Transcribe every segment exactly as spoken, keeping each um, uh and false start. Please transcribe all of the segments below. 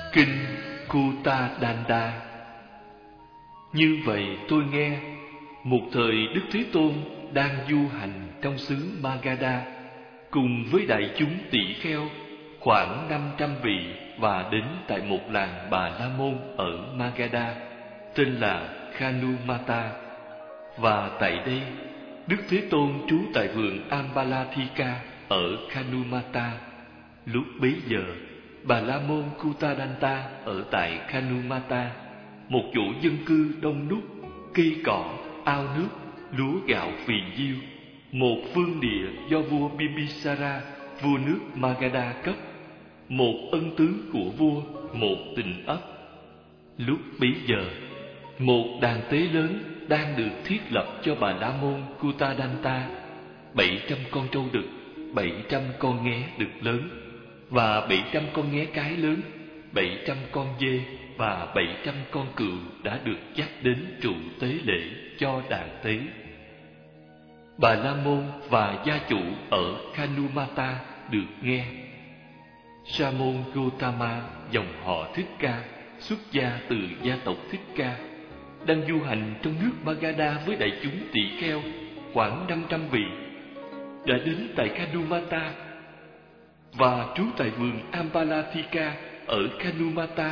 Kinh Kutta Danta. Như vậy tôi nghe, một thời Đức Thế Tôn đang du hành trong xứ Magadha cùng với đại chúng tỷ kheo khoảng năm trăm vị, và đến tại một làng Bà La Môn ở Magadha tên là Khanumata. Và tại đây Đức Thế Tôn trú tại vườn Ambalathika ở Khanumata. Lúc bấy giờ Bà La Môn Kuttadanta ở tại Khanumata, một chỗ dân cư đông đúc, cây cỏ, ao nước, lúa gạo phì nhiêu, một phương địa do vua Bimbisara, vua nước Magadha cấp, một ân tứ của vua, một tình ấp. Lúc bấy giờ một đàn tế lớn đang được thiết lập cho Bà La Môn Kuttadanta, bảy trăm con trâu đực, bảy trăm con nghé đực lớn, và bảy trăm con nghé cái lớn, bảy trăm con dê và bảy trăm con cừu đã được dắt đến trụ tế lễ cho đàn tế. Bà La Môn và gia chủ ở Khanumata được nghe. Sa môn Gotama, dòng họ Thích Ca, xuất gia từ gia tộc Thích Ca, đang du hành trong nước Magadha với đại chúng tỷ kheo khoảng năm trăm vị, đã đến tại Khanumata và trú tại vườn Ambalathika ở Khanumata.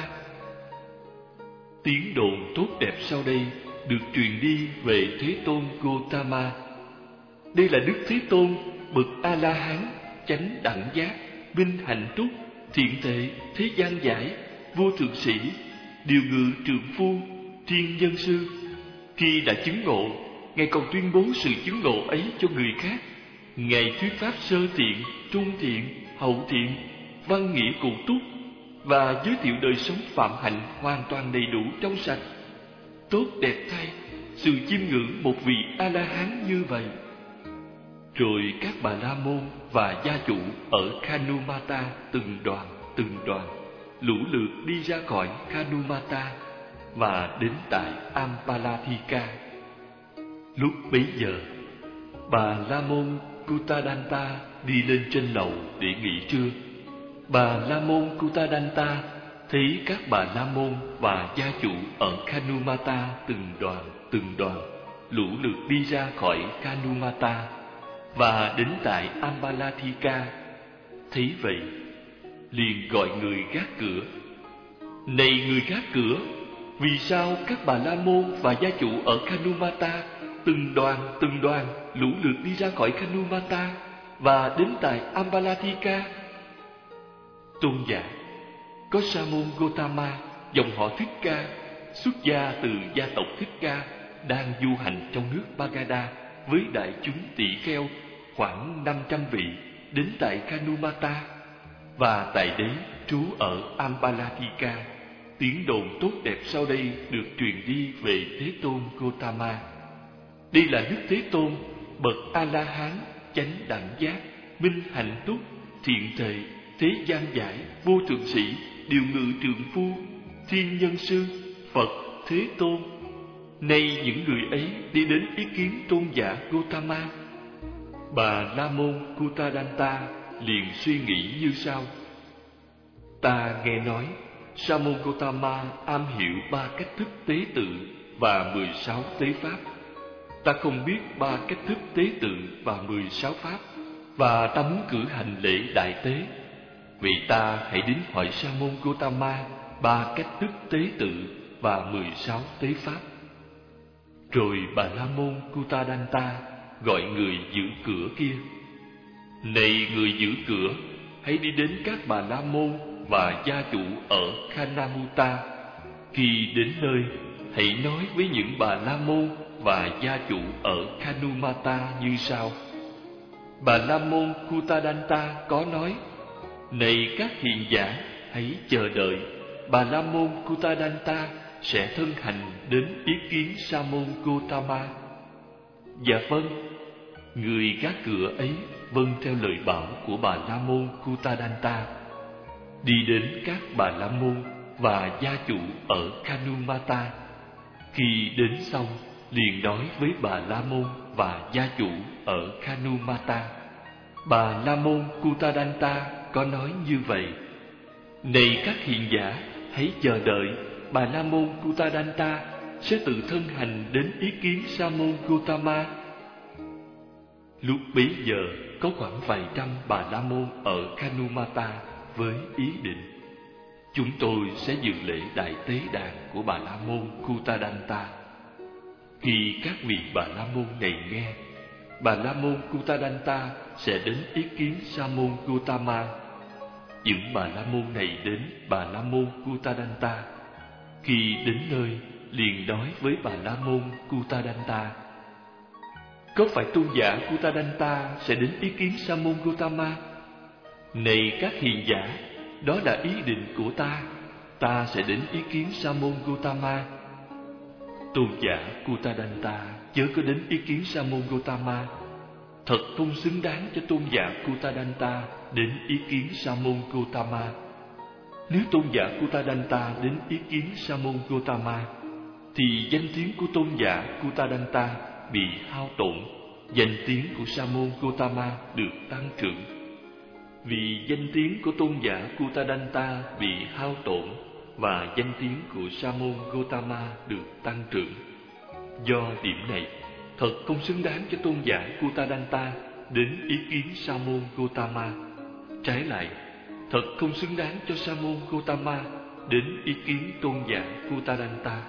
Tiếng đồn tốt đẹp sau đây được truyền đi về Thế Tôn Gotama. Đây là Đức Thế Tôn, bậc A-la-hán, chánh đẳng giác, minh hạnh túc, thiện tệ, thế gian giải, vô thượng sĩ, điều ngự trượng phu, thiên nhân sư. Khi đã chứng ngộ, Ngài còn tuyên bố sự chứng ngộ ấy cho người khác. Ngài thuyết pháp sơ thiện, trung thiện, hậu thiện, văn nghĩa cụ túc, và giới thiệu đời sống phạm hạnh hoàn toàn đầy đủ trong sạch. Tốt đẹp thay, sự chiêm ngưỡng một vị A-la-hán như vậy. Rồi các Bà La Môn và gia chủ ở Khanumata từng đoàn từng đoàn lũ lượt đi ra khỏi Khanumata và đến tại Ambalathika. Lúc bấy giờ Bà La Môn Kuttadanta đi lên trên lầu để nghỉ trưa. Bà La Môn Kuttadanta thấy các Bà La Môn và gia chủ ở Khanumata từng đoàn từng đoàn lũ lượt đi ra khỏi Khanumata và đến tại Ambalathika. Thấy vậy, liền gọi người gác cửa: Này người gác cửa, vì sao các Bà La Môn và gia chủ ở Khanumata từng đoàn từng đoàn lũ lượt đi ra khỏi Khanumata và đến tại Ambalathika? Tôn giả: Có Sa môn Gotama, dòng họ Thích Ca, xuất gia từ gia tộc Thích Ca, đang du hành trong nước Magadha với đại chúng tỷ kheo khoảng năm trăm vị, đến tại Khanumata và tại đấy trú ở Ambalathika. Tiếng đồn tốt đẹp sau đây được truyền đi về Thế Tôn Gotama. Đây là Đức Thế Tôn, bậc A-la-hán, chánh đẳng giác, minh hạnh túc, thiện thệ, thế gian giải, vô thượng sĩ, điều ngự trượng phu, thiên nhân sư, Phật Thế Tôn. Nay những người ấy đi đến ý kiến tôn giả Gotama. Bà La Môn Kuttadanta liền suy nghĩ như sau: Ta nghe nói Sa môn Gotama am hiểu ba cách thức tế tự và mười sáu tế pháp. Ta không biết ba cách thức tế tự và mười sáu pháp, và ta muốn cử hành lễ đại tế. Vậy ta hãy đến hỏi Sa môn Gotama ba cách thức tế tự và mười sáu tế pháp. Rồi Bà La Môn Kuttadanta gọi người giữ cửa kia: Này người giữ cửa, hãy đi đến các Bà La Môn và gia chủ ở Khanamuta. Khi đến nơi, hãy nói với những Bà La Môn và gia chủ ở Khanumata như sau: Bà La Môn Kuttadanta có nói: Này các hiền giả, hãy chờ đợi, Bà La Môn Kuttadanta sẽ thân hành đến ý kiến Sa môn Gotama. Dạ vâng. Người gác cửa ấy vâng theo lời bảo của Bà La Môn Kuttadanta, đi đến các Bà La Môn và gia chủ ở Khanumata. Khi đến xong, liền nói với Bà La Môn và gia chủ ở Khanumata. Bà La Môn Kuttadanta có nói như vậy: Này các hiền giả, hãy chờ đợi, Bà La Môn Kuttadanta sẽ tự thân hành đến ý kiến Sa môn Gotama. Lúc bấy giờ có khoảng vài trăm Bà La Môn ở Kanumata với ý định: chúng tôi sẽ dự lễ đại tế đàn của Bà La Môn Kuttadanta. Khi các vị Bà La Môn này nghe, Bà La Môn Kuttadanta sẽ đến ý kiến Sa môn Gotama. Những Bà La Môn này đến Bà La Môn Kuttadanta. Khi đến nơi, liền nói với Bà La Môn Kuttadanta: có phải tôn giả Kuttadanta sẽ đến ý kiến Sa môn Gotama? Này các hiền giả, đó là ý định của ta. Ta sẽ đến ý kiến Sa môn Gotama. Tôn giả Kuttadanta chớ có đến ý kiến Sa môn Gotama. Thật không xứng đáng cho tôn giả Kuttadanta đến ý kiến Sa môn Gotama. Nếu tôn giả Kuttadanta đến ý kiến Sa môn Gotama, thì danh tiếng của tôn giả Kuttadanta bị hao tổn, danh tiếng của Sa môn Gotama được tăng trưởng. Vì danh tiếng của tôn giả Kuttadanta bị hao tổn và danh tiếng của Sa môn Gotama được tăng trưởng, do điểm này, thật không xứng đáng cho tôn giả Kuttadanta đến ý kiến Sa môn Gotama. Trái lại, thật không xứng đáng cho Sa môn Gotama đến ý kiến tôn giả Kuttadanta.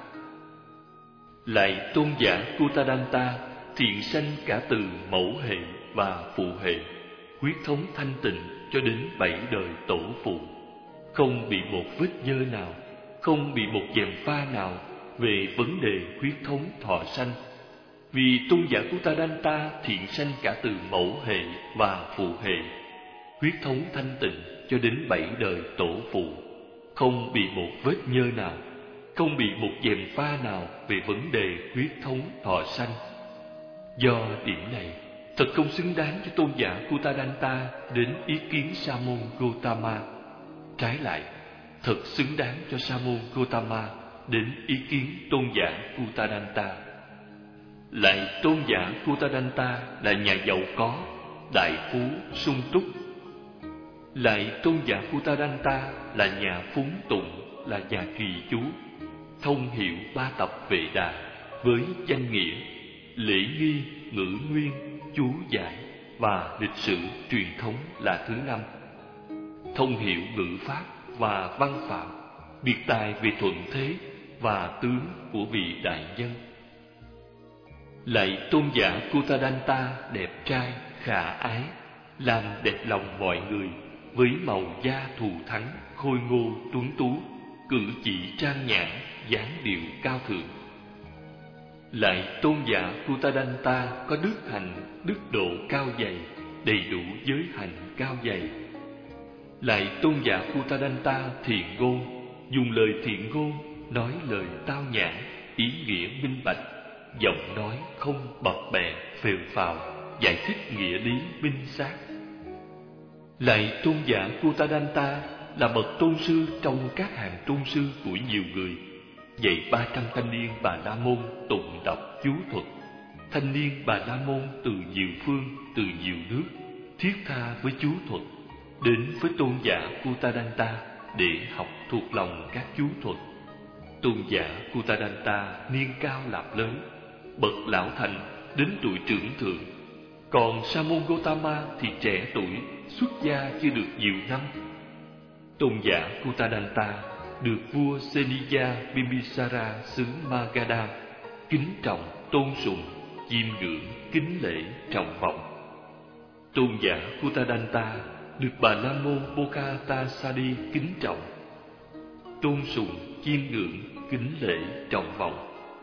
Lại tôn giả Kuttadanta thiện sanh cả từ mẫu hệ và phụ hệ, huyết thống thanh tịnh cho đến bảy đời tổ phụ, không bị một vết nhơ nào, không bị một gièm pha nào về vấn đề huyết thống thọ sanh. Vì tôn giả Kuttadanta thiện sanh cả từ mẫu hệ và phụ hệ, huyết thống thanh tịnh cho đến bảy đời tổ phụ, không bị một vết nhơ nào, không bị một gièm pha nào về vấn đề huyết thống thọ sanh. Do điểm này, thật không xứng đáng cho tôn giả Kuttadanta đến ý kiến Sa môn Gotama. Trái lại, thật xứng đáng cho Sa môn Gotama đến ý kiến tôn giả Kuttadanta. Lại tôn giả Kuttadanta là nhà giàu có, đại phú, sung túc. Lại tôn giả Kuttadanta là nhà phúng tụng, là nhà trì chú, thông hiểu ba tập Vệ Đà với danh nghĩa, lễ nghi, ngữ nguyên, chú giải và lịch sử truyền thống là thứ năm. Thông hiểu ngữ pháp và văn phạm, biệt tài về thuận thế và tướng của vị đại nhân. Lại tôn giả Kuttadanta đẹp trai, khả ái, làm đẹp lòng mọi người, với màu da thù thắng, khôi ngô tuấn tú, cử chỉ trang nhã, dáng điệu cao thượng. Lại tôn giả Kuttadanta có đức hạnh, đức độ cao dày, đầy đủ giới hạnh cao dày. Lại tôn giả Kuttadanta thiện ngôn, dùng lời thiện ngôn, nói lời tao nhã, ý nghĩa minh bạch, giọng nói không bập bẹ phèo phào, giải thích nghĩa lý minh xác. Lại tôn giả Kuttadanta là bậc tôn sư trong các hàng tôn sư của nhiều người, dạy ba trăm thanh niên Bà La Môn tụng đọc chú thuật. Thanh niên Bà La Môn từ nhiều phương, từ nhiều nước, thiết tha với chú thuật, đến với tôn giả Kuttadanta để học thuộc lòng các chú thuật. Tôn giả Kuttadanta niên cao lạp lớn, bậc lão thành đến tuổi trưởng thượng, còn Sa môn Gotama thì trẻ tuổi, xuất gia chưa được nhiều năm. Tôn giả Kuttadanta được vua Seniya Bimbisara xứ Magadha kính trọng, tôn sùng, chiêm ngưỡng, kính lễ, trọng vọng. Tôn giả Kuttadanta được Bà La Môn Bokhatasadi kính trọng, tôn sùng, chiêm ngưỡng, kính lễ, trọng vọng.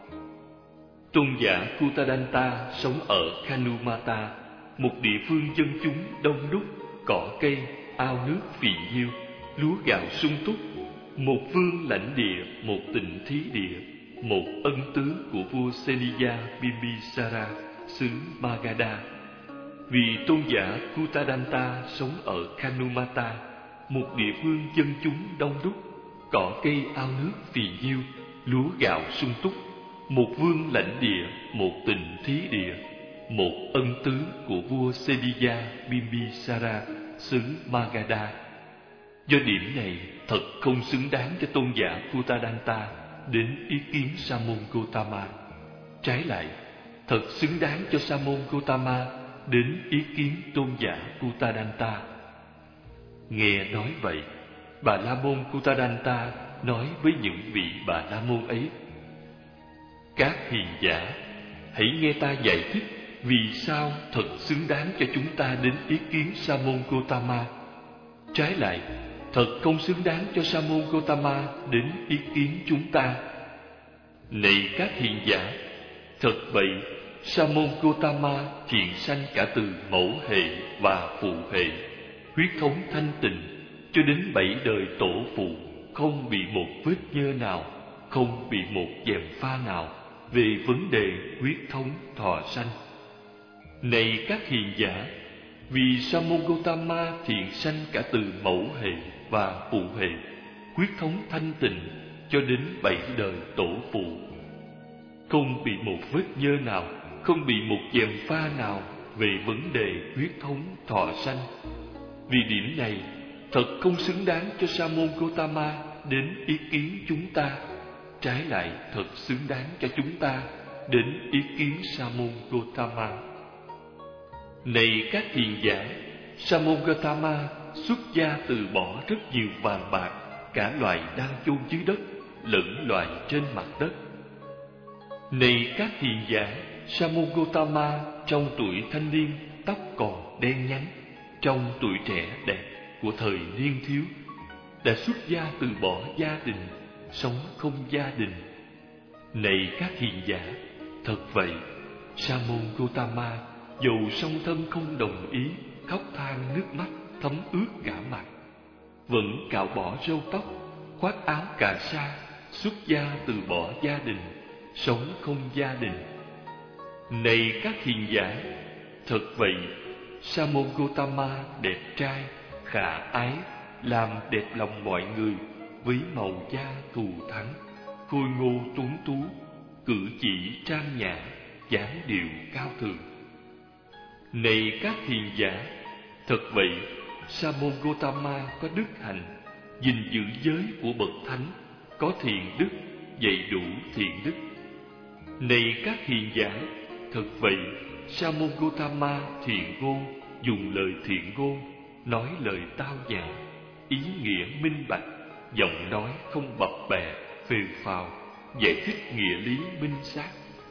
Tôn giả Kuttadanta sống ở Kanumata, một địa phương dân chúng đông đúc, cỏ cây, ao nước phì nhiêu, lúa gạo sung túc, một vương lãnh địa, một tịnh thí địa, một ân tứ của vua Seniya Bimbisara xứ Magadha. Vì tôn giả Kuttadanta sống ở Kanumata, một địa phương dân chúng đông đúc, cỏ cây ao nước phì nhiêu, lúa gạo sung túc, một vương lãnh địa, một tịnh thí địa, một ân tứ của vua Seniya Bimbisara xứ Magadha. Do điểm này thật không xứng đáng cho tôn giả Kutadanta đến ý kiến Sa môn Gotama. Trái lại, thật xứng đáng cho Sa môn Gotama đến ý kiến tôn giả Kutadanta. Nghe nói vậy, Bà La Môn Kutadanta nói với những vị Bà La Môn ấy: các hiền giả, hãy nghe ta giải thích vì sao thật xứng đáng cho chúng ta đến ý kiến Sa môn Gotama. Trái lại, thật không xứng đáng cho Sa môn Gotama đến ý kiến chúng ta. Này các hiền giả, thật vậy, Sa môn Gotama thiện sanh cả từ mẫu hệ và phụ hệ, huyết thống thanh tịnh, cho đến bảy đời tổ phụ, không bị một vết nhơ nào, không bị một gièm pha nào về vấn đề huyết thống thọ sanh. Này các hiền giả, vì Sa môn Gotama thiện sanh cả từ mẫu hệ và phụ hệ, huyết thống thanh tịnh, cho đến bảy đời tổ phụ, không bị một vết nhơ nào, không bị một gièm pha nào về vấn đề huyết thống thọ sanh. Vì điểm này thật không xứng đáng cho Sa môn Gotama đến ý kiến chúng ta. Trái lại, thật xứng đáng cho chúng ta đến ý kiến Sa môn Gotama. Này các hiền giả, Sa môn Gotama xuất gia từ bỏ rất nhiều vàng bạc, cả loài đang chôn dưới đất lẫn loài trên mặt đất. Này các hiền giả, Sa môn Gotama trong tuổi thanh niên tóc còn đen nhánh, trong tuổi trẻ đẹp của thời niên thiếu đã xuất gia từ bỏ gia đình, sống không gia đình. Này các hiền giả, thật vậy, Sa môn Gotama dầu song thân không đồng ý, khóc than nước mắt thấm ướt cả mặt, vẫn cạo bỏ râu tóc, khoác áo cà sa, xuất gia từ bỏ gia đình, sống không gia đình. Này các hiền giả, thật vậy, Sa môn Gotama đẹp trai, khả ái, làm đẹp lòng mọi người, với màu da thù thắng, khôi ngô tuấn tú, cử chỉ trang nhã, dáng điệu cao thượng. Này các hiền giả, thật vậy, Sa môn Gotama có đức hạnh, gìn giữ giới của bậc thánh, có thiện đức, dạy đủ thiện đức. Này các hiền giả, thật vậy, Sa môn Gotama thiện ngôn, dùng lời thiện ngôn, nói lời tao nhã, ý nghĩa minh bạch, giọng nói không bập bẹ, phều phào, giải thích nghĩa lý minh xác.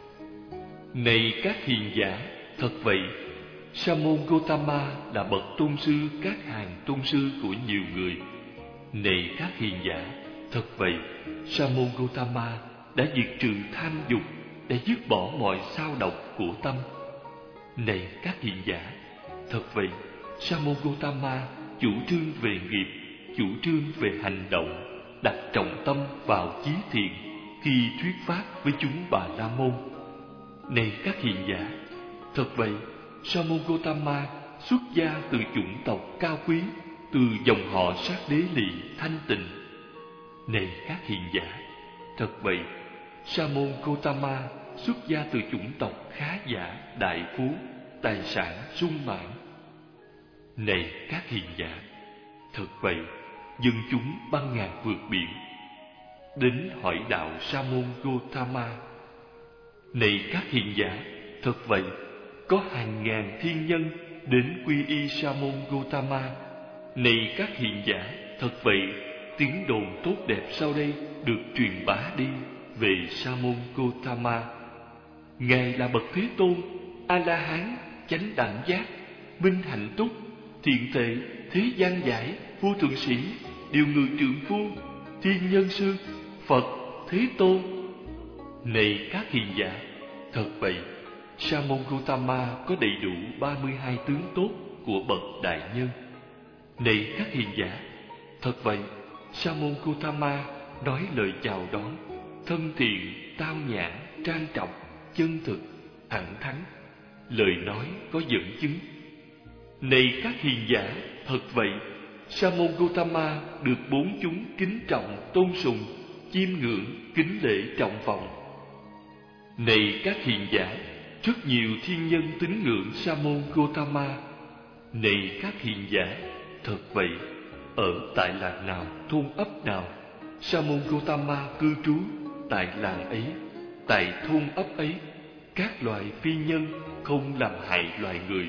Này các hiền giả, thật vậy, Sa môn Gotama là bậc tôn sư các hàng tôn sư của nhiều người. Này các hiền giả, thật vậy, Sa môn Gotama đã diệt trừ tham dục, đã dứt bỏ mọi sao độc của tâm. Này các hiền giả, thật vậy, Sa môn Gotama chủ trương về nghiệp, chủ trương về hành động, đặt trọng tâm vào chí thiện khi thuyết pháp với chúng Bà La Môn. Này các hiền giả, thật vậy, Sa môn Gotama xuất gia từ chủng tộc cao quý, từ dòng họ sát đế lỵ thanh tịnh. Này các hiền giả, thật vậy, Sa môn Gotama xuất gia từ chủng tộc khá giả, đại phú, tài sản sung mãn. Này các hiền giả, thật vậy, dân chúng băng ngàn vượt biển đến hỏi đạo Sa môn Gotama. Này các hiền giả, thật vậy, có hàng ngàn thiên nhân đến quy y Sa môn Gotama. Này các hiền giả, thật vậy, tiếng đồn tốt đẹp sau đây được truyền bá đi về Sa môn Gotama. Ngài là bậc Thế Tôn, A La Hán, chánh đẳng giác, minh hạnh túc, thiện tệ, thế gian giải, vua thượng sĩ, điều ngự trượng phu, thiên nhân sư, Phật, Thế Tôn. Này các hiền giả, thật vậy, Sa môn Gotama có đầy đủ ba mươi hai tướng tốt của bậc đại nhân. Này các hiền giả, thật vậy, Sa môn Gotama nói lời chào đón, thân thiện, tao nhã, trang trọng, chân thực, thẳng thắn, lời nói có dẫn chứng. Này các hiền giả, thật vậy, Sa môn Gotama được bốn chúng kính trọng, tôn sùng, chiêm ngưỡng, kính lễ trọng vọng. Này các hiền giả, rất nhiều thiên nhân tín ngưỡng Sa môn Gotama. Này các hiền giả, thật vậy, ở tại làng nào, thôn ấp nào, Sa môn Gotama cư trú tại làng ấy, tại thôn ấp ấy. Các loài phi nhân không làm hại loài người.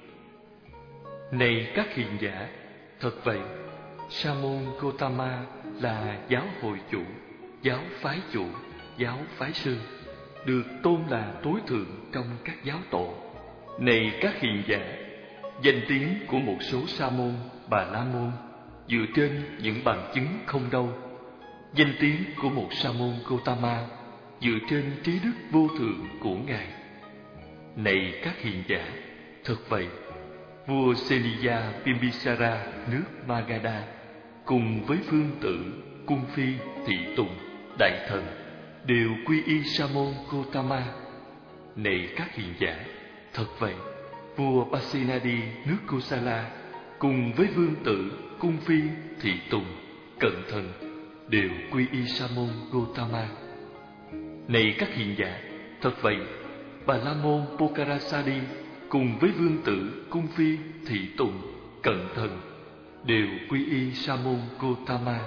Này các hiền giả, thật vậy, Sa môn Gotama là giáo hội chủ, giáo phái chủ, giáo phái sư, được tôn là tối thượng trong các giáo tổ. Này các hiền giả, danh tiếng của một số sa môn, bà la môn dựa trên những bằng chứng không đâu. Danh tiếng của một sa môn Gotama dựa trên trí đức vô thượng của ngài. Này các hiền giả, thật vậy, vua Seniya Bimbisara nước Magadha cùng với vương tử, cung phi, thị tùng, đại thần đều quy y sa môn Gotama. Này các hiền giả, thật vậy, vua Pasenadi nước Kosala cùng với vương tử, cung phi, thị tùng, cận thần đều quy y sa môn Gotama. Này các hiền giả, thật vậy, Bà la môn Pokarasadi cùng với vương tử, cung phi, thị tùng, cận thần đều quy y sa môn Gotama.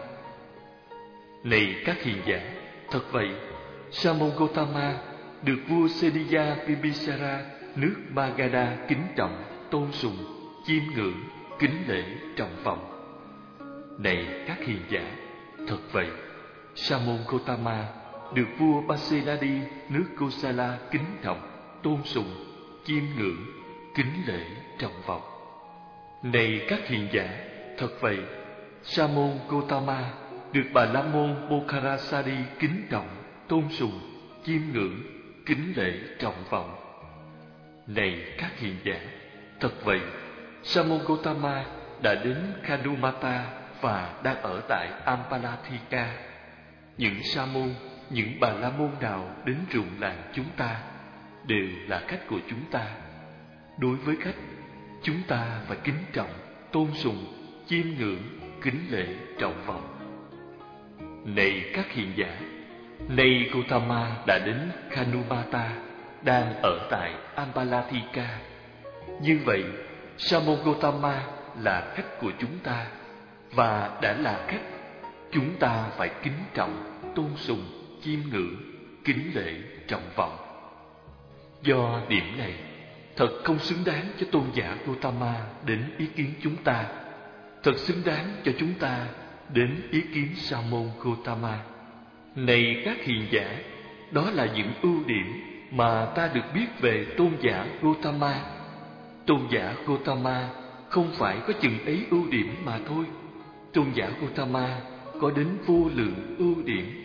Này các hiền giả, thật vậy, sa môn Gotama được vua Seniya Bimbisara nước Magadha kính trọng, tôn sùng, chiêm ngưỡng, kính lễ, trọng vọng. Này các hiền giả, thật vậy, sa môn Gotama được vua Pasenadi nước Kosala kính trọng, tôn sùng, chiêm ngưỡng, kính lễ, trọng vọng. Này các hiền giả, thật vậy, sa môn Gotama được Bà la môn Pokarasadi kính trọng, tôn sùng, chiêm ngưỡng, kính lễ, trọng vọng. Này các hiền giả, thật vậy, sa môn Gotama đã đến Khandumata và đang ở tại Ampalathika. Những sa môn, những bà la môn nào đến ruộng làng chúng ta đều là khách của chúng ta. Đối với khách, chúng ta phải kính trọng, tôn sùng, chiêm ngưỡng, kính lễ, trọng vọng. Này các hiền giả, nay Gotama đã đến Khandumata, đang ở tại Ampalathika. Như vậy, sa môn Gotama là khách của chúng ta, và đã là khách, chúng ta phải kính trọng, tôn sùng, chiêm ngưỡng, kính lễ, trọng vọng. Do điểm này, thật không xứng đáng cho tôn giả Gotama đến ý kiến chúng ta. Thật xứng đáng cho chúng ta đến ý kiến sa môn Gotama. Này các hiền giả, đó là những ưu điểm mà ta được biết về tôn giả Gotama. Tôn giả Gotama không phải có chừng ấy ưu điểm mà thôi. Tôn giả Gotama có đến vô lượng ưu điểm.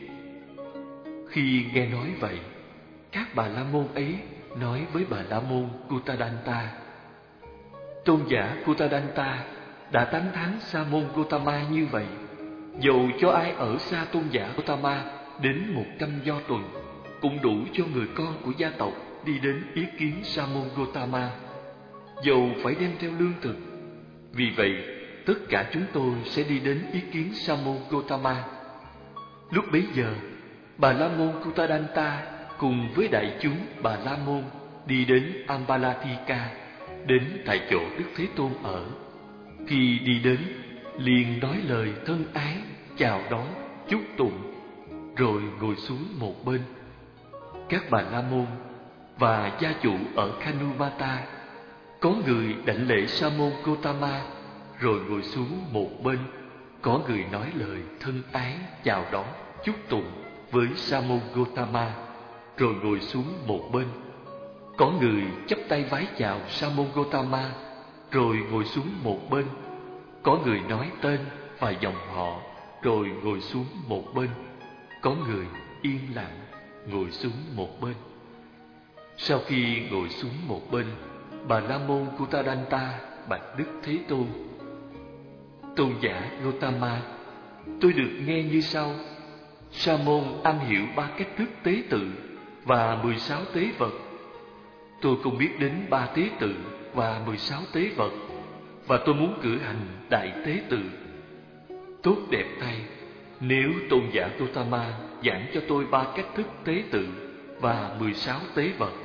Khi nghe nói vậy, các bà la môn ấy nói với bà la môn Kutadanta: tôn giả Kutadanta đã tán thán sa môn Gotama như vậy, dầu cho ai ở xa tôn giả Gotama đến một trăm do tuần, cũng đủ cho người con của gia tộc đi đến ý kiến sa môn Gotama, dầu phải đem theo lương thực. Vì vậy, tất cả chúng tôi sẽ đi đến ý kiến sa môn Gotama. Lúc bấy giờ, Bà la môn Kutadanta cùng với đại chúng Bà la môn đi đến Ampalathika, đến tại chỗ Đức Thế Tôn ở. Khi đi đến, liền nói lời thân ái, chào đón, chúc tụng, rồi ngồi xuống một bên. Các Bà la môn và gia chủ ở Khandumata, có người đảnh lễ sa môn Gotama, rồi ngồi xuống một bên. Có người nói lời thân ái, chào đón, chúc tụng với sa môn Gotama, rồi ngồi xuống một bên. Có người chắp tay vái chào sa môn Gotama, rồi ngồi xuống một bên. Có người nói tên và dòng họ, rồi ngồi xuống một bên. Có người yên lặng ngồi xuống một bên. Sau khi ngồi xuống một bên, Bà la môn Kutadanta bạch Đức Thế Tôn: tôn giả Gotama, tôi được nghe như sau: sa môn am hiểu ba cách thức tế tự và mười sáu tế vật. Tôi không biết đến ba tế tự và mười sáu tế vật, và tôi muốn cử hành đại tế tự. Tốt đẹp thay, nếu tôn giả Gotama giảng cho tôi ba cách thức tế tự và mười sáu tế vật.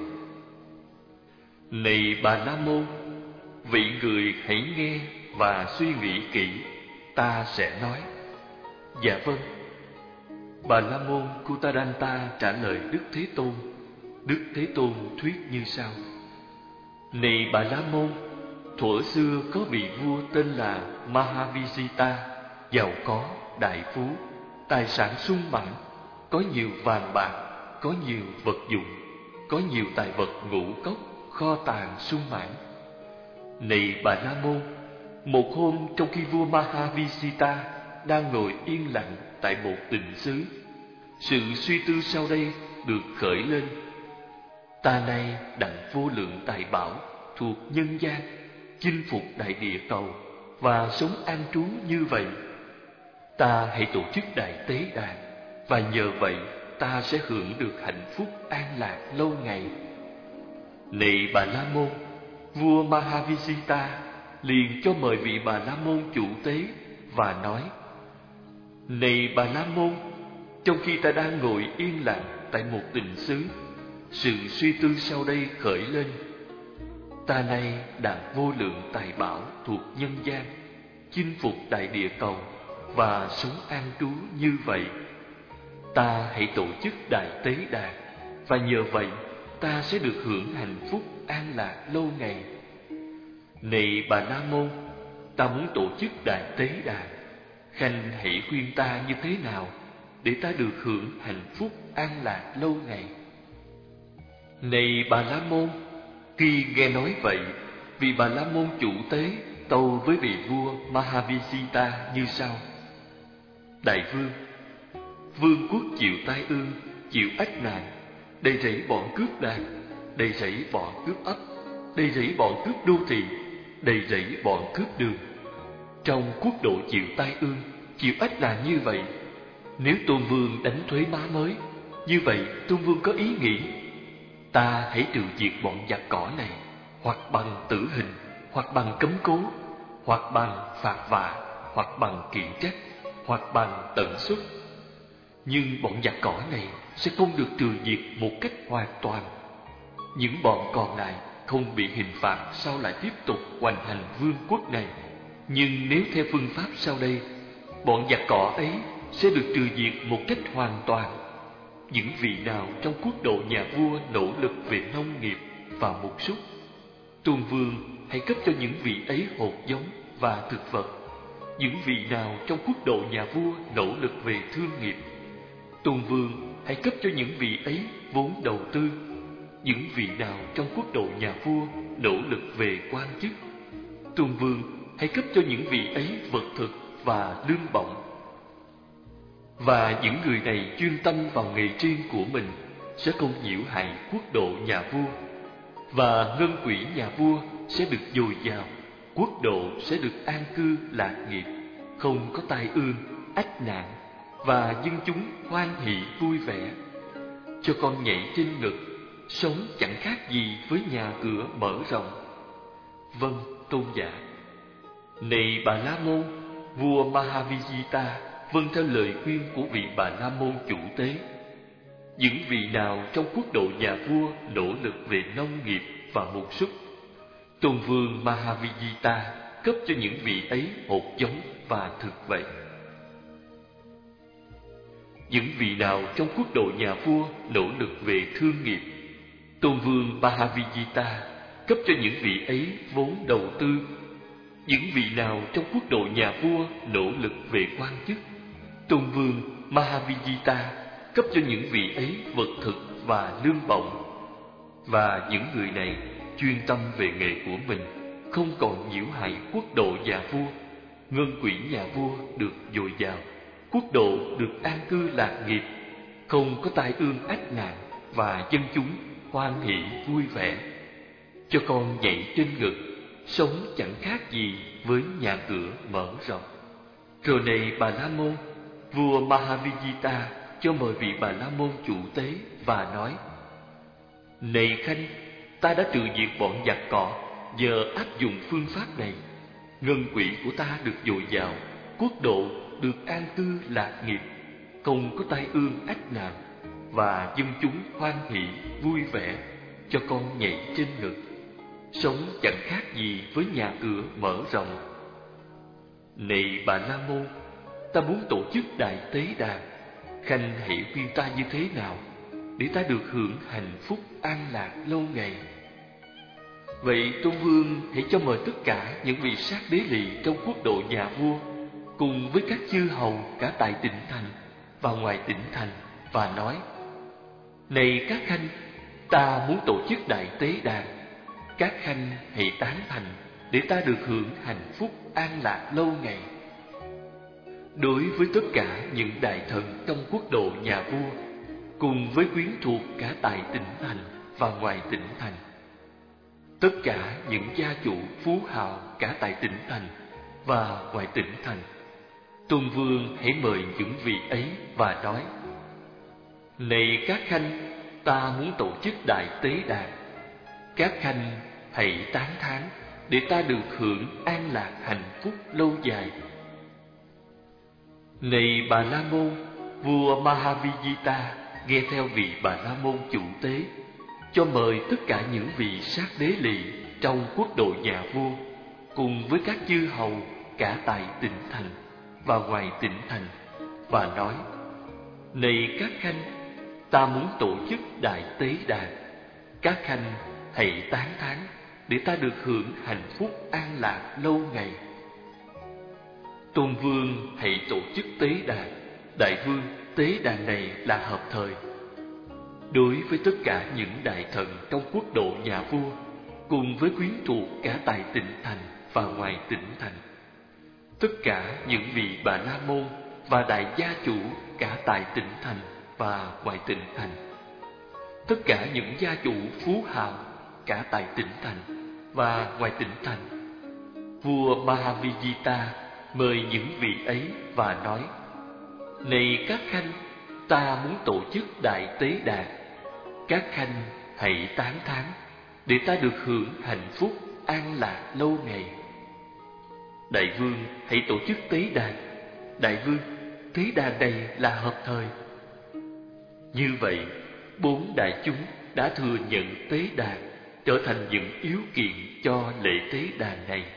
Này Bà la môn, vị người hãy nghe và suy nghĩ kỹ. ta sẽ nói: Dạ vâng. Bà La Môn Kutaranta trả lời Đức Thế Tôn. Đức Thế Tôn thuyết như sau: Này Bà La Môn, thuở xưa có vị vua tên là Mahavisita, giàu có, đại phú, tài sản sung mãn, có nhiều vàng bạc, có nhiều vật dụng, có nhiều tài vật ngũ cốc, kho tàng sung mãn. Này Bà La Môn, một hôm trong khi vua Mahavisita đang ngồi yên lặng tại một tịnh xứ, sự suy tư sau đây được khởi lên: Ta nay đặng vô lượng tài bảo thuộc nhân gian, chinh phục đại địa cầu và sống an trú như vậy. Ta hãy tổ chức đại tế đàn, và nhờ vậy ta sẽ hưởng được hạnh phúc an lạc lâu ngày. Này Bà La Môn, vua Mahavisita liền cho mời vị Bà La Môn chủ tế và nói: Này Bà La Môn, trong khi ta đang ngồi yên lặng tại một tịnh xứ, sự suy tư sau đây khởi lên: Ta nay đặng vô lượng tài bảo thuộc nhân gian, chinh phục đại địa cầu và sống an trú như vậy. Ta hãy tổ chức đại tế đàn, và nhờ vậy ta sẽ được hưởng hạnh phúc an lạc lâu ngày. Này Bà La Môn, ta muốn tổ chức đại tế đàn, khanh hãy khuyên ta như thế nào để ta được hưởng hạnh phúc an lạc lâu ngày. Này Bà La Môn, khi nghe nói vậy, vị Bà La Môn chủ tế tâu với vị vua Mahavisita như sau: Đại vương, vương quốc chịu tai ương, chịu ách nạn, đầy rẫy bọn cướp đàn, đầy rẫy bọn cướp ấp, đầy rẫy bọn cướp đô thị, đầy rẫy bọn cướp đường. Trong quốc độ chịu tai ương, chịu ách nạn như vậy, nếu Tôn Vương đánh thuế má mới, như vậy Tôn Vương có ý nghĩ: Ta hãy trừ diệt bọn giặc cỏ này, hoặc bằng tử hình, hoặc bằng cấm cố, hoặc bằng phạt vạ, hoặc bằng kiện trách, hoặc bằng tận xuất. Nhưng bọn giặc cỏ này sẽ không được trừ diệt một cách hoàn toàn. Những bọn còn lại không bị hình phạt sao lại tiếp tục hoành hành vương quốc này. Nhưng nếu theo phương pháp sau đây, bọn giặc cỏ ấy sẽ được trừ diệt một cách hoàn toàn. Những vị nào trong quốc độ nhà vua nỗ lực về nông nghiệp và mục súc, Tôn Vương hãy cấp cho những vị ấy hột giống và thực vật. Những vị nào trong quốc độ nhà vua nỗ lực về thương nghiệp, Tôn Vương hãy cấp cho những vị ấy vốn đầu tư. Những vị nào trong quốc độ nhà vua nỗ lực về quan chức, Tôn Vương hãy cấp cho những vị ấy vật thực và lương bổng. Và những người này chuyên tâm vào nghề riêng của mình, sẽ không nhiễu hại quốc độ nhà vua. Và ngân quỹ nhà vua sẽ được dồi dào, quốc độ sẽ được an cư lạc nghiệp, không có tai ương, ách nạn, và dân chúng hoan hỷ vui vẻ. Cho con nhảy trên ngực, sống chẳng khác gì với nhà cửa mở rộng. Vâng, tôn giả. Này Bà La Môn, vua Mahavisita vâng theo lời khuyên của vị Bà La Môn chủ tế. Những vị nào trong quốc độ nhà vua nỗ lực về nông nghiệp và mục súc, Tôn Vương Mahavisita cấp cho những vị ấy hột giống và thực vật. Những vị nào trong quốc độ nhà vua nỗ lực về thương nghiệp, Tôn Vương Mahavisita cấp cho những vị ấy vốn đầu tư. Những vị nào trong quốc độ nhà vua nỗ lực về quan chức, Tôn Vương Mahavisita cấp cho những vị ấy vật thực và lương bổng. Và những người này chuyên tâm về nghề của mình, không còn nhiễu hại quốc độ nhà vua. Ngân quỹ nhà vua được dồi dào, quốc độ được an cư lạc nghiệp, không có tai ương ách nạn, và dân chúng hoan hỷ vui vẻ. Cho con nhảy trên ngực, sống chẳng khác gì với nhà cửa mở rộng. Rồi này Bà La Môn, vua Mahavisita cho mời vị Bà La Môn chủ tế và nói: Này khanh, ta đã trừ diệt bọn giặc cỏ, giờ áp dụng phương pháp này, ngân quỹ của ta được dồi dào, quốc độ được an cư lạc nghiệp, không có tai ương ách nạn, và dân chúng hoan hỷ vui vẻ. Cho con nhảy trên ngực, sống chẳng khác gì với nhà cửa mở rộng. Này Bà La Môn, ta muốn tổ chức đại tế đàn, khanh hãy khuyên ta như thế nào để ta được hưởng hạnh phúc an lạc lâu ngày. Vậy Tôn Vương hãy cho mời tất cả những vị sát đế lỵ trong quốc độ nhà vua, cùng với các chư hầu cả tại tỉnh thành và ngoài tỉnh thành, và nói: Này các khanh, ta muốn tổ chức đại tế đàn, các khanh hãy tán thành để ta được hưởng hạnh phúc an lạc lâu ngày. Đối với tất cả những đại thần trong quốc độ nhà vua, cùng với quyến thuộc cả tại tỉnh thành và ngoài tỉnh thành, tất cả những gia chủ phú hào cả tại tỉnh thành và ngoài tỉnh thành, Tôn Vương hãy mời những vị ấy và nói: Này các khanh, ta muốn tổ chức đại tế đàn, các khanh hãy tán thán để ta được hưởng an lạc hạnh phúc lâu dài. Này Bà La Môn, vua Mahavijita nghe theo vị Bà La Môn chủ tế, cho mời tất cả những vị sát đế lỵ trong quốc độ nhà vua, cùng với các chư hầu cả tại tỉnh thành và ngoài tỉnh thành, và nói: Này các khanh, ta muốn tổ chức đại tế đàn, các khanh hãy tán thán để ta được hưởng hạnh phúc an lạc lâu ngày. Tôn Vương hãy tổ chức tế đàn. Đại vương, tế đàn này là hợp thời. Đối với tất cả những đại thần trong quốc độ nhà vua, cùng với quyến thuộc cả tại tỉnh thành và ngoài tỉnh thành, tất cả những vị Bà La Môn và đại gia chủ cả tại tỉnh thành và ngoài tỉnh thành, tất cả những gia chủ phú hào cả tại tỉnh thành và ngoài tỉnh thành, vua Mahavijita mời những vị ấy và nói: Này các khanh, ta muốn tổ chức đại tế đàn, các khanh hãy tán thán để ta được hưởng hạnh phúc an lạc lâu ngày. Đại vương, hãy tổ chức tế đàn. Đại vương, tế đàn này là hợp thời. Như vậy, bốn đại chúng đã thừa nhận tế đàn trở thành những yếu kiện cho lễ tế đàn này.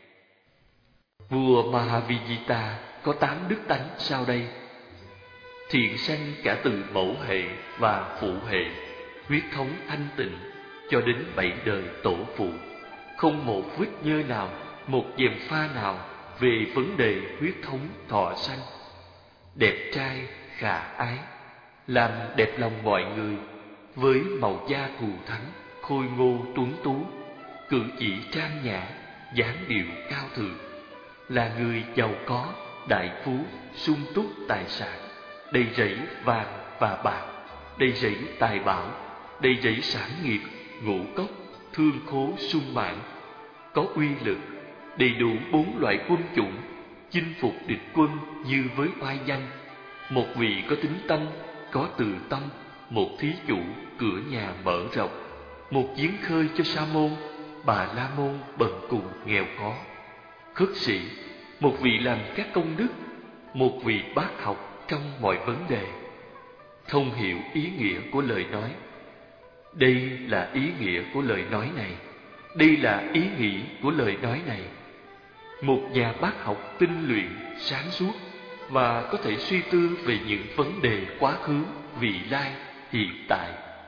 Vua Mahavijita có tám đức tánh sau đây: thiện sanh cả từ mẫu hệ và phụ hệ, huyết thống thanh tịnh cho đến bảy đời tổ phụ, không một vết nhơ nào, một gièm pha nào về vấn đề huyết thống thọ sanh, đẹp trai khả ái, làm đẹp lòng mọi người, với màu da thù thắng, khôi ngô tuấn tú, cử chỉ trang nhã, dáng điệu cao thượng, là người giàu có, đại phú, sung túc tài sản, đầy rẫy vàng và bạc, đầy rẫy tài bảo, đầy rẫy sản nghiệp, ngũ cốc, thương khố sung mãn, có uy lực, đầy đủ bốn loại quân chủng, chinh phục địch quân như với oai danh, một vị có tính tâm, có từ tâm, một thí chủ cửa nhà mở rộng, một giếng khơi cho sa môn, Bà La Môn bần cùng nghèo khó, khất sĩ, một vị làm các công đức, một vị bác học trong mọi vấn đề, thông hiểu ý nghĩa của lời nói. Đây là ý nghĩa của lời nói này, đây là ý nghĩ của lời nói này. Một nhà bác học tinh luyện, sáng suốt và có thể suy tư về những vấn đề quá khứ, vị lai, hiện tại.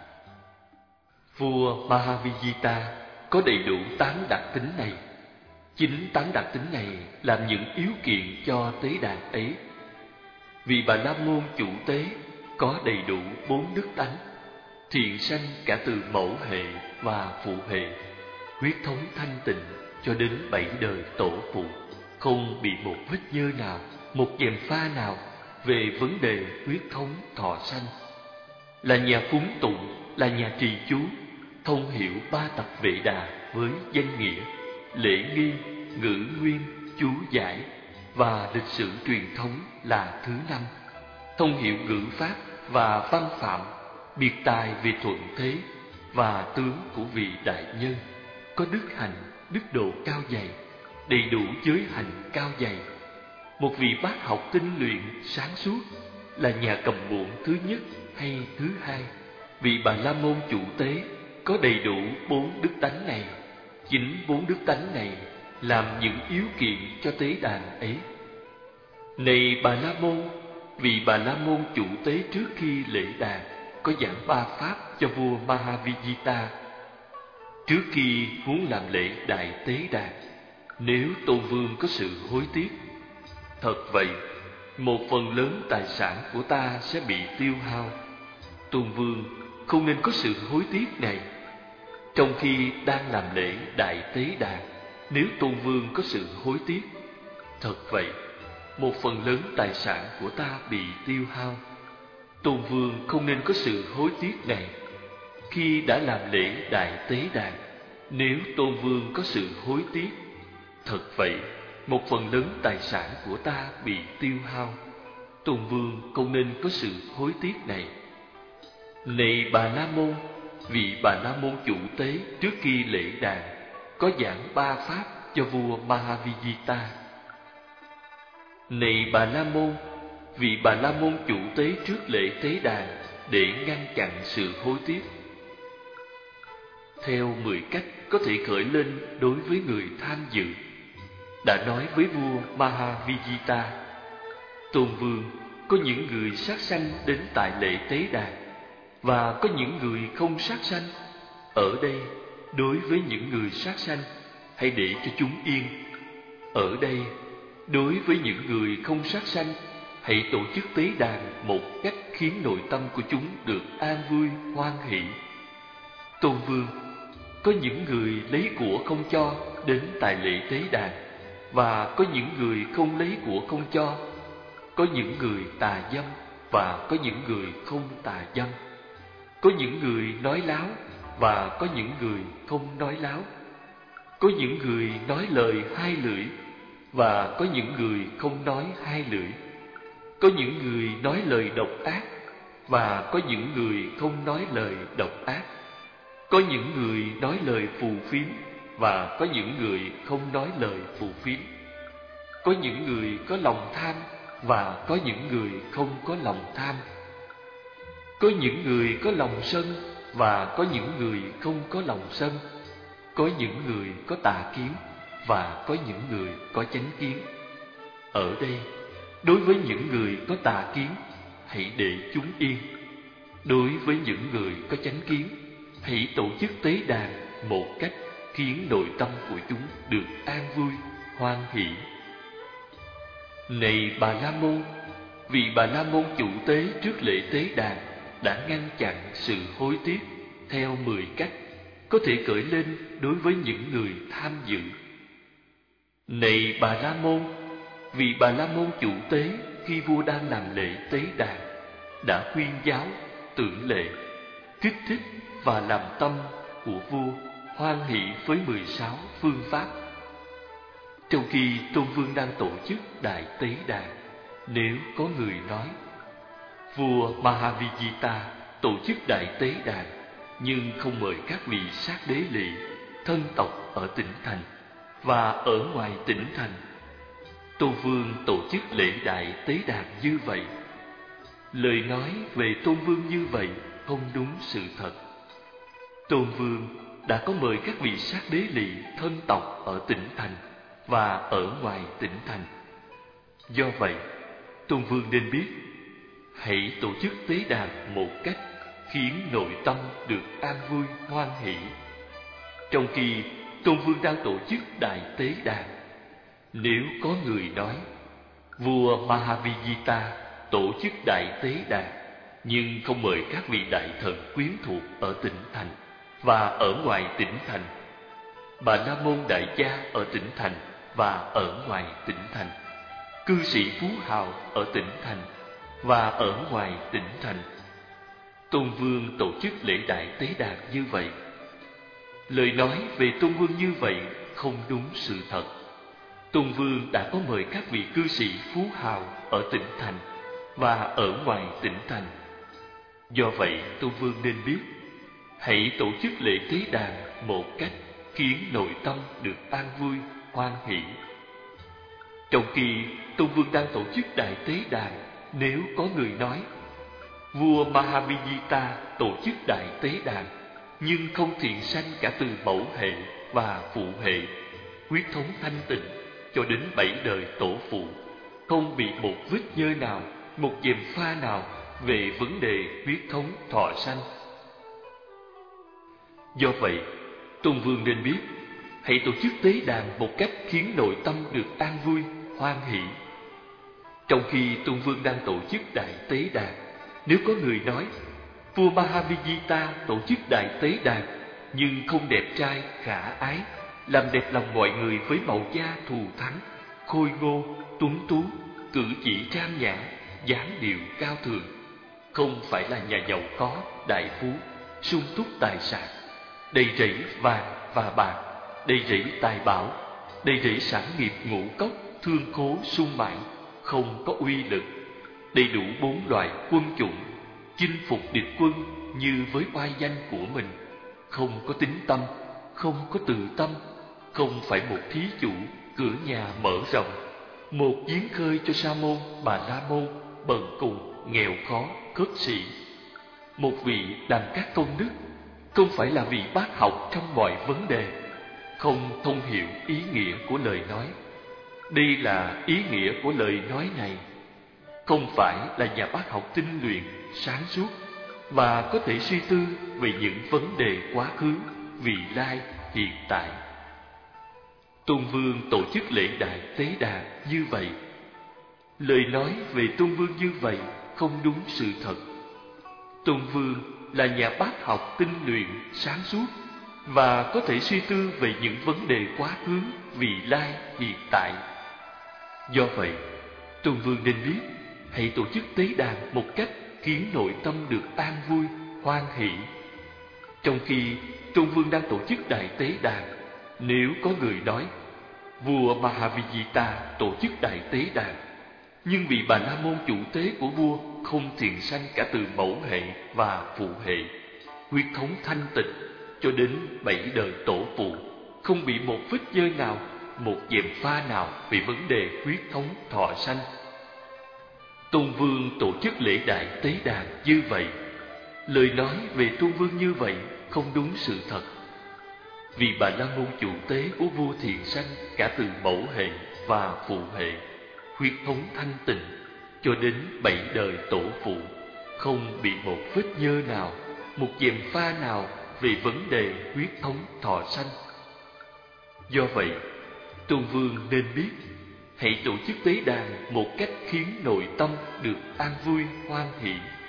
Vua Mahavijita có đầy đủ tám đặc tính này. Chính tám đặc tính này làm những yếu kiện cho tế đàn ấy. Vị Bà La Môn chủ tế có đầy đủ bốn đức tánh: thiện sanh cả từ mẫu hệ và phụ hệ, huyết thống thanh tịnh cho đến bảy đời tổ phụ, không bị một vết nhơ nào, một gièm pha nào về vấn đề huyết thống thọ sanh, là nhà phúng tụng, là nhà trì chú, thông hiểu ba tập Vệ Đà với danh nghĩa, lễ nghi, ngữ nguyên, chú giải và lịch sử truyền thống là thứ năm, thông hiểu ngữ pháp và văn phạm, biệt tài về thuận thế và tướng của vị đại nhân, có đức hành, đức độ cao dày, đầy đủ giới hành cao dày, một vị bác học tinh luyện, sáng suốt, là nhà cầm muỗng thứ nhất hay thứ hai. Vị Bà La Môn chủ tế có đầy đủ bốn đức tánh này. Chính bốn đức tánh này làm những yếu kiện cho tế đàn ấy. Này Bà La Môn, vị Bà La Môn chủ tế trước khi lễ đàn có giảng ba pháp cho vua Mahavijita. Trước khi muốn làm lễ đại tế đàn, nếu Tôn Vương có sự hối tiếc, thật vậy, một phần lớn tài sản của ta sẽ bị tiêu hao. Tôn Vương không nên có sự hối tiếc này. Trong khi đang làm lễ đại tế đàn, nếu Tôn Vương có sự hối tiếc, thật vậy, một phần lớn tài sản của ta bị tiêu hao. Tôn Vương không nên có sự hối tiếc này. Khi đã làm lễ đại tế đàn, nếu Tôn Vương có sự hối tiếc, thật vậy, một phần lớn tài sản của ta bị tiêu hao. Tôn Vương không nên có sự hối tiếc này. Này Bà La Môn, vị Bà La Môn chủ tế trước khi lễ đàn có giảng ba pháp cho vua Mahavijita. Này Bà La Môn, vị Bà La Môn chủ tế trước lễ tế đàn để ngăn chặn sự hối tiếc. Theo mười cách có thể khởi lên đối với người tham dự, đã nói với vua Mahavijita: Tôn Vương, có những người sát sanh đến tại lễ tế đàn, và có những người không sát sanh. Ở đây, đối với những người sát sanh, hãy để cho chúng yên. Ở đây, đối với những người không sát sanh, hãy tổ chức tế đàn một cách khiến nội tâm của chúng được an vui, hoan hỷ. Tôn Vương, có những người lấy của không cho đến tại lễ tế đàn, và có những người không lấy của không cho. Có những người tà dâm và có những người không tà dâm. Có những người nói láo và có những người không nói láo. Có những người nói lời hai lưỡi và có những người không nói hai lưỡi. Có những người nói lời độc ác và có những người không nói lời độc ác. Có những người nói lời phù phiếm và có những người không nói lời phù phiếm. Có những người có lòng tham và có những người không có lòng tham. Có những người có lòng sân và có những người không có lòng sân. Có những người có tà kiến và có những người có chánh kiến. Ở đây, đối với những người có tà kiến, hãy để chúng yên. Đối với những người có chánh kiến, hãy tổ chức tế đàn một cách khiến nội tâm của chúng được an vui, hoan hỷ. Này Bà La Môn, vị Bà La Môn chủ tế trước lễ tế đàn đã ngăn chặn sự hối tiếc theo mười cách có thể khởi lên đối với những người tham dự. Này Bà La Môn, vị Bà La Môn chủ tế khi vua đang làm lễ tế đàn đã khuyên giáo, tưởng lệ, kích thích và làm tâm của vua hoan hỷ với mười sáu phương pháp. Trong khi Tôn Vương đang tổ chức đại tế đàn, nếu có người nói: Vua Mahavijita tổ chức đại tế đàn nhưng không mời các vị sát đế lỵ, thân tộc ở tỉnh thành và ở ngoài tỉnh thành. Tôn Vương tổ chức lễ đại tế đàn như vậy. Lời nói về Tôn Vương như vậy không đúng sự thật. Tôn Vương đã có mời các vị sát đế lỵ, thân tộc ở tỉnh thành và ở ngoài tỉnh thành. Do vậy, Tôn Vương nên biết, hãy tổ chức tế đàn một cách khiến nội tâm được an vui, hoan hỷ. Trong khi Tôn Vương đang tổ chức đại tế đàn, nếu có người nói: Vua Mahavijita tổ chức đại tế đàn nhưng không mời các vị đại thần quyến thuộc ở tỉnh thành và ở ngoài tỉnh thành, Bà La Môn đại gia ở tỉnh thành và ở ngoài tỉnh thành, cư sĩ phú hào ở tỉnh thành và ở ngoài tỉnh thành, Tôn Vương tổ chức lễ đại tế đàn như vậy. Lời nói về Tôn Vương như vậy không đúng sự thật. Tôn Vương đã có mời các vị cư sĩ phú hào ở tỉnh thành và ở ngoài tỉnh thành. Do vậy, Tôn Vương nên biết, hãy tổ chức lễ tế đàn một cách khiến nội tâm được an vui, hoan hỷ. Trong khi Tôn Vương đang tổ chức đại tế đàn, nếu có người nói: Vua Mahavijita tổ chức đại tế đàn nhưng không thiện sanh cả từ mẫu hệ và phụ hệ, huyết thống thanh tịnh cho đến bảy đời tổ phụ, không bị một vết nhơ nào, một gièm pha nào về vấn đề huyết thống thọ sanh. Do vậy, Tôn Vương nên biết, hãy tổ chức tế đàn một cách khiến nội tâm được an vui, hoan hỷ. Trong khi Tôn Vương đang tổ chức đại tế đàn, nếu có người nói vua Mahavijita tổ chức đại tế đàn nhưng không đẹp trai, khả ái, làm đẹp lòng mọi người với màu da thù thắng, khôi ngô, tuấn tú, cử chỉ trang nhã, dáng điệu cao thượng, không phải là nhà giàu có, đại phú, sung túc tài sản, đầy rẫy vàng và bạc, đầy rẫy tài bảo, đầy rẫy sản nghiệp ngũ cốc, thương khố sung mãn, không có uy lực, đầy đủ bốn loại quân chủng, chinh phục địch quân như với oai danh của mình, không có tín tâm, không có tự tâm, không phải một thí chủ, cửa nhà mở rộng, một giếng khơi cho sa môn, bà la môn, bần cùng, nghèo khó, cất sĩ, một vị làm các công đức, không phải là vị bác học trong mọi vấn đề, không thông hiểu ý nghĩa của lời nói. Đây là ý nghĩa của lời nói này. Không phải là nhà bác học tinh luyện, sáng suốt và có thể suy tư về những vấn đề quá khứ, vị lai, hiện tại. Tôn Vương tổ chức lễ đại tế đàn như vậy. Lời nói về Tôn Vương như vậy không đúng sự thật. Tôn Vương là nhà bác học tinh luyện, sáng suốt và có thể suy tư về những vấn đề quá khứ, vị lai, hiện tại. Do vậy, Tôn Vương nên biết, hãy tổ chức tế đàn một cách khiến nội tâm được an vui, hoan hỷ. Trong khi Tôn Vương đang tổ chức đại tế đàn, nếu có người nói vua Mahavijita tổ chức đại tế đàn, nhưng vị Bà La Môn chủ tế của vua không thiện sanh cả từ mẫu hệ và phụ hệ, huyết thống thanh tịnh cho đến bảy đời tổ phụ, không bị một vết nhơ nào, một gièm pha nào về vấn đề huyết thống thọ sanh. Tôn Vương tổ chức lễ đại tế đàn như vậy. Lời nói về Tôn Vương như vậy không đúng sự thật. Vì Bà La Môn chủ tế của vua thiện sanh cả từ mẫu hệ và phụ hệ, huyết thống thanh tịnh cho đến bảy đời tổ phụ, không bị một vết nhơ nào, một gièm pha nào về vấn đề huyết thống thọ sanh. Do vậy, Tôn Vương nên biết, hãy tổ chức tế đàn một cách khiến nội tâm được an vui, hoan hỷ.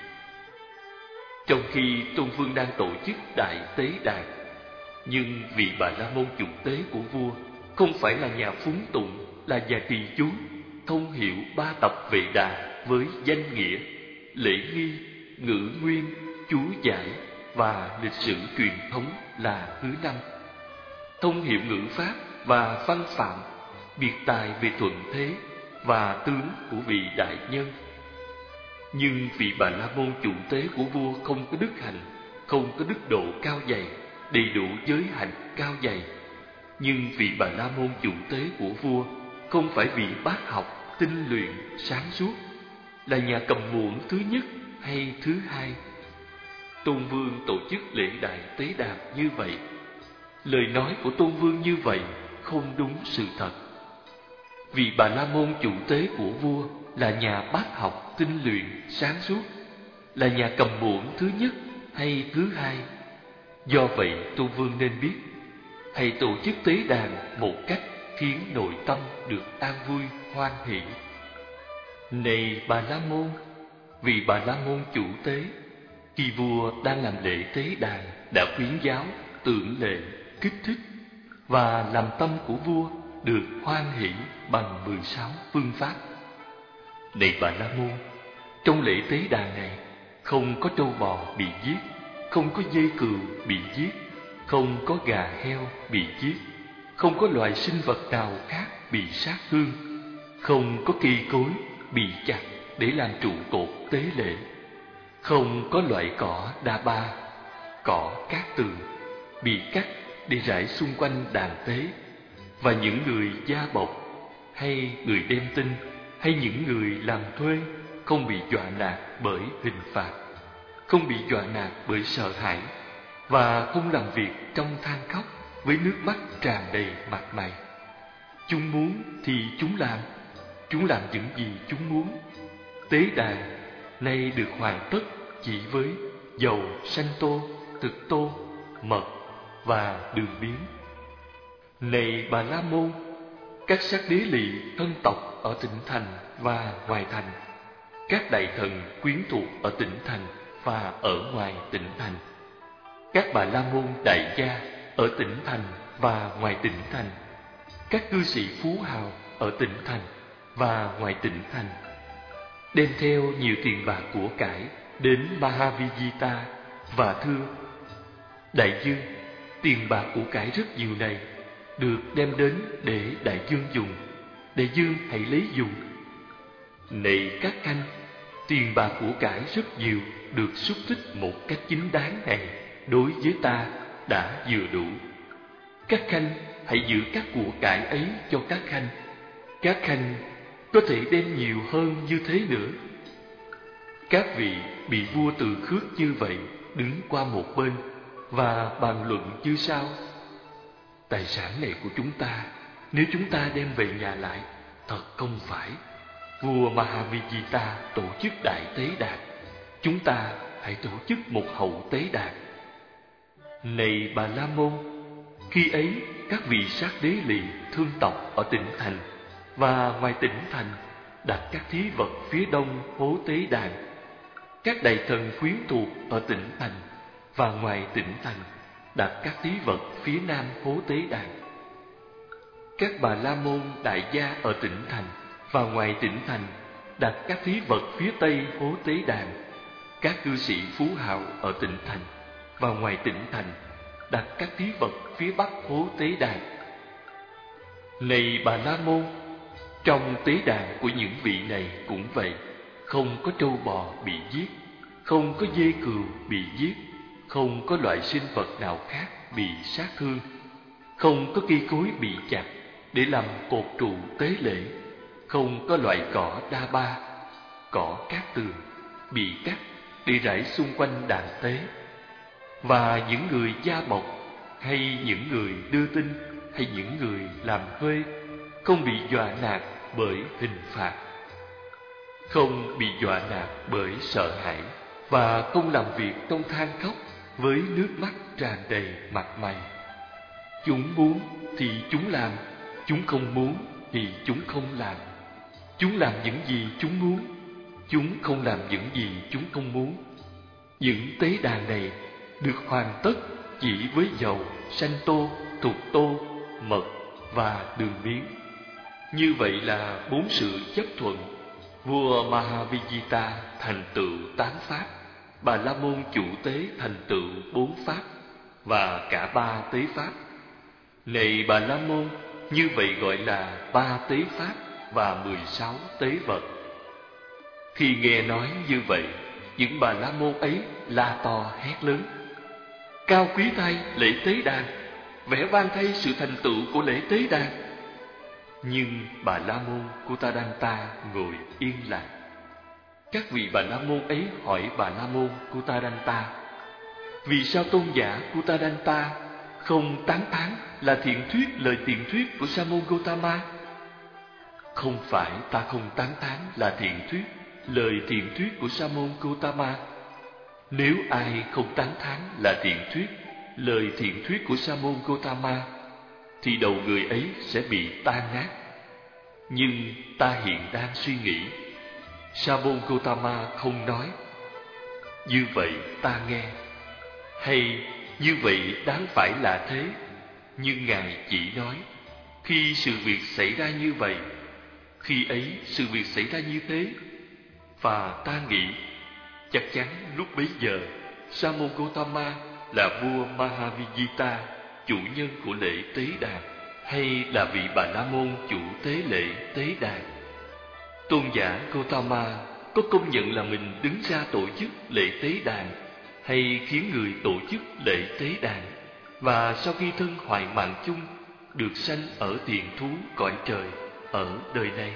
Trong khi Tôn Vương đang tổ chức đại tế đàn, nhưng vị Bà La Môn chủ tế của vua không phải là nhà phúng tụng, là nhà trì chú, thông hiểu ba tập Vệ Đà với danh nghĩa, lễ nghi, ngữ nguyên, chú giải và lịch sử truyền thống là thứ năm, thông hiểu ngữ pháp và văn phạm, biệt tài về thuận thế và tướng của vị đại nhân. Nhưng vị Bà La Môn chủ tế của vua không có đức hạnh, không có đức độ cao dày, đầy đủ giới hạnh cao dày. Nhưng vị Bà La Môn chủ tế của vua không phải vị bác học, tinh luyện, sáng suốt, là nhà cầm muỗng thứ nhất hay thứ hai. Tôn Vương tổ chức lễ đại tế đàn như vậy. Lời nói của Tôn Vương như vậy không đúng sự thật. Vị Bà La Môn chủ tế của vua là nhà bác học, tinh luyện, sáng suốt, là nhà cầm muỗng thứ nhất hay thứ hai. Do vậy, Tôn Vương nên biết, hãy tổ chức tế đàn một cách khiến nội tâm được an vui, hoan hỷ. Này Bà La Môn, vị Bà La Môn chủ tế, khi vua đang làm lễ tế đàn đã khuyến giáo, tưởng lệ, kích thích và làm tâm của vua được hoan hỷ bằng mười sáu phương pháp. Này Bà La Môn, trong lễ tế đàn này không có trâu bò bị giết, không có dê cừu bị giết, không có gà heo bị giết, không có loài sinh vật nào khác bị sát thương, không có cây cối bị chặt để làm trụ cột tế lễ, không có loại cỏ đa ba, cỏ cát tường bị cắt để rải xung quanh đàn tế, và những người gia bộc hay người đem tin hay những người làm thuê không bị dọa nạt bởi hình phạt, không bị dọa nạt bởi sợ hãi, và không làm việc trong than khóc với nước mắt tràn đầy mặt mày. Chúng muốn thì chúng làm. Chúng làm những gì chúng muốn. Tế đàn nay được hoàn tất chỉ với dầu, sanh tô, thực tô, mật và đường biến. Này Bà La Môn, các sắc đế lỵ thân tộc ở tỉnh thành và ngoài thành, các đại thần quyến thuộc ở tỉnh thành và ở ngoài tỉnh thành, các Bà La Môn đại gia ở tỉnh thành và ngoài tỉnh thành, các cư sĩ phú hào ở tỉnh thành và ngoài tỉnh thành, đem theo nhiều tiền bạc của cải đến Mahavijita và thưa: Đại dương, tiền bạc của cải rất nhiều này được đem đến để đại dương dùng. Đại dương hãy lấy dùng. Này các khanh, tiền bạc của cải rất nhiều được xúc tích một cách chính đáng này đối với ta đã vừa đủ. Các khanh hãy giữ các của cải ấy cho các khanh. Các khanh có thể đem nhiều hơn như thế nữa. Các vị bị vua từ khước như vậy đứng qua một bên và bàn luận như sau: Tài sản này của chúng ta, nếu chúng ta đem về nhà lại, thật không phải. Vua Mahavijita tổ chức đại tế đàn, chúng ta hãy tổ chức một hậu tế đàn. Này Bà La Môn, khi ấy các vị sát đế lỵ thương tộc ở tỉnh thành và ngoài tỉnh thành đặt các thí vật phía đông hố tế đàn. Các đại thần quyến thuộc ở tỉnh thành và ngoài tỉnh thành đặt các thí vật phía nam hố tế đàn. Các Bà La Môn đại gia ở tỉnh thành và ngoài tỉnh thành đặt các thí vật phía tây hố tế đàn. Các cư sĩ phú hào ở tỉnh thành và ngoài tỉnh thành đặt các thí vật phía bắc hố tế đàn. Này Bà La Môn, trong tế đàn của những vị này cũng vậy, không có trâu bò bị giết, không có dê cừu bị giết, không có loại sinh vật nào khác bị sát thương, không có cây cối bị chặt để làm cột trụ tế lễ, không có loại cỏ đa ba, cỏ cát tường bị cắt để rải xung quanh đàn tế. Và những người gia bọc hay những người đưa tin hay những người làm thuê không bị dọa nạt bởi hình phạt, không bị dọa nạt bởi sợ hãi, và không làm việc trong than khóc với nước mắt tràn đầy mặt mày. Chúng muốn thì chúng làm, chúng không muốn thì chúng không làm. Chúng làm những gì chúng muốn, chúng không làm những gì chúng không muốn. Những tế đàn này được hoàn tất chỉ với dầu, sanh tô, thuộc tô, mật và đường biến. Như vậy là bốn sự chấp thuận. Vua Mahavijita thành tựu tám pháp, Bà La Môn chủ tế thành tựu bốn pháp và cả ba tế pháp. Này Bà La Môn, như vậy gọi là ba tế pháp và mười sáu tế vật. Khi nghe nói như vậy, những Bà La Môn ấy la to hét lớn: Cao quý thay lễ tế đàn, vẻ vang thay sự thành tựu của lễ tế đàn. Nhưng Bà La Môn Kutaranta ngồi yên lặng. Các vị Bà La Môn ấy hỏi Bà La Môn Kutaranta: Vì sao tôn giả Kutaranta không tán thán là thiện thuyết lời thiện thuyết của Sa môn Gotama? Không phải ta không tán thán là thiện thuyết lời thiện thuyết của Sa môn Gotama. Nếu ai không tán thán là thiện thuyết lời thiện thuyết của Sa môn Gotama, thì đầu người ấy sẽ bị tan nát. Nhưng ta hiện đang suy nghĩ, Sa môn Gotama không nói, như vậy ta nghe, hay như vậy đáng phải là thế. Nhưng Ngài chỉ nói, khi sự việc xảy ra như vậy, khi ấy sự việc xảy ra như thế. Và ta nghĩ, chắc chắn lúc bấy giờ, Sa môn Gotama là vua Mahavijita, chủ nhân của lễ tế đàn, hay là vị Bà La Môn chủ tế lễ tế đàn. Tôn giả Gotama có công nhận là mình đứng ra tổ chức lễ tế đàn, hay khiến người tổ chức lễ tế đàn, và sau khi thân hoại mạng chung được sanh ở thiền thú cõi trời ở đời này?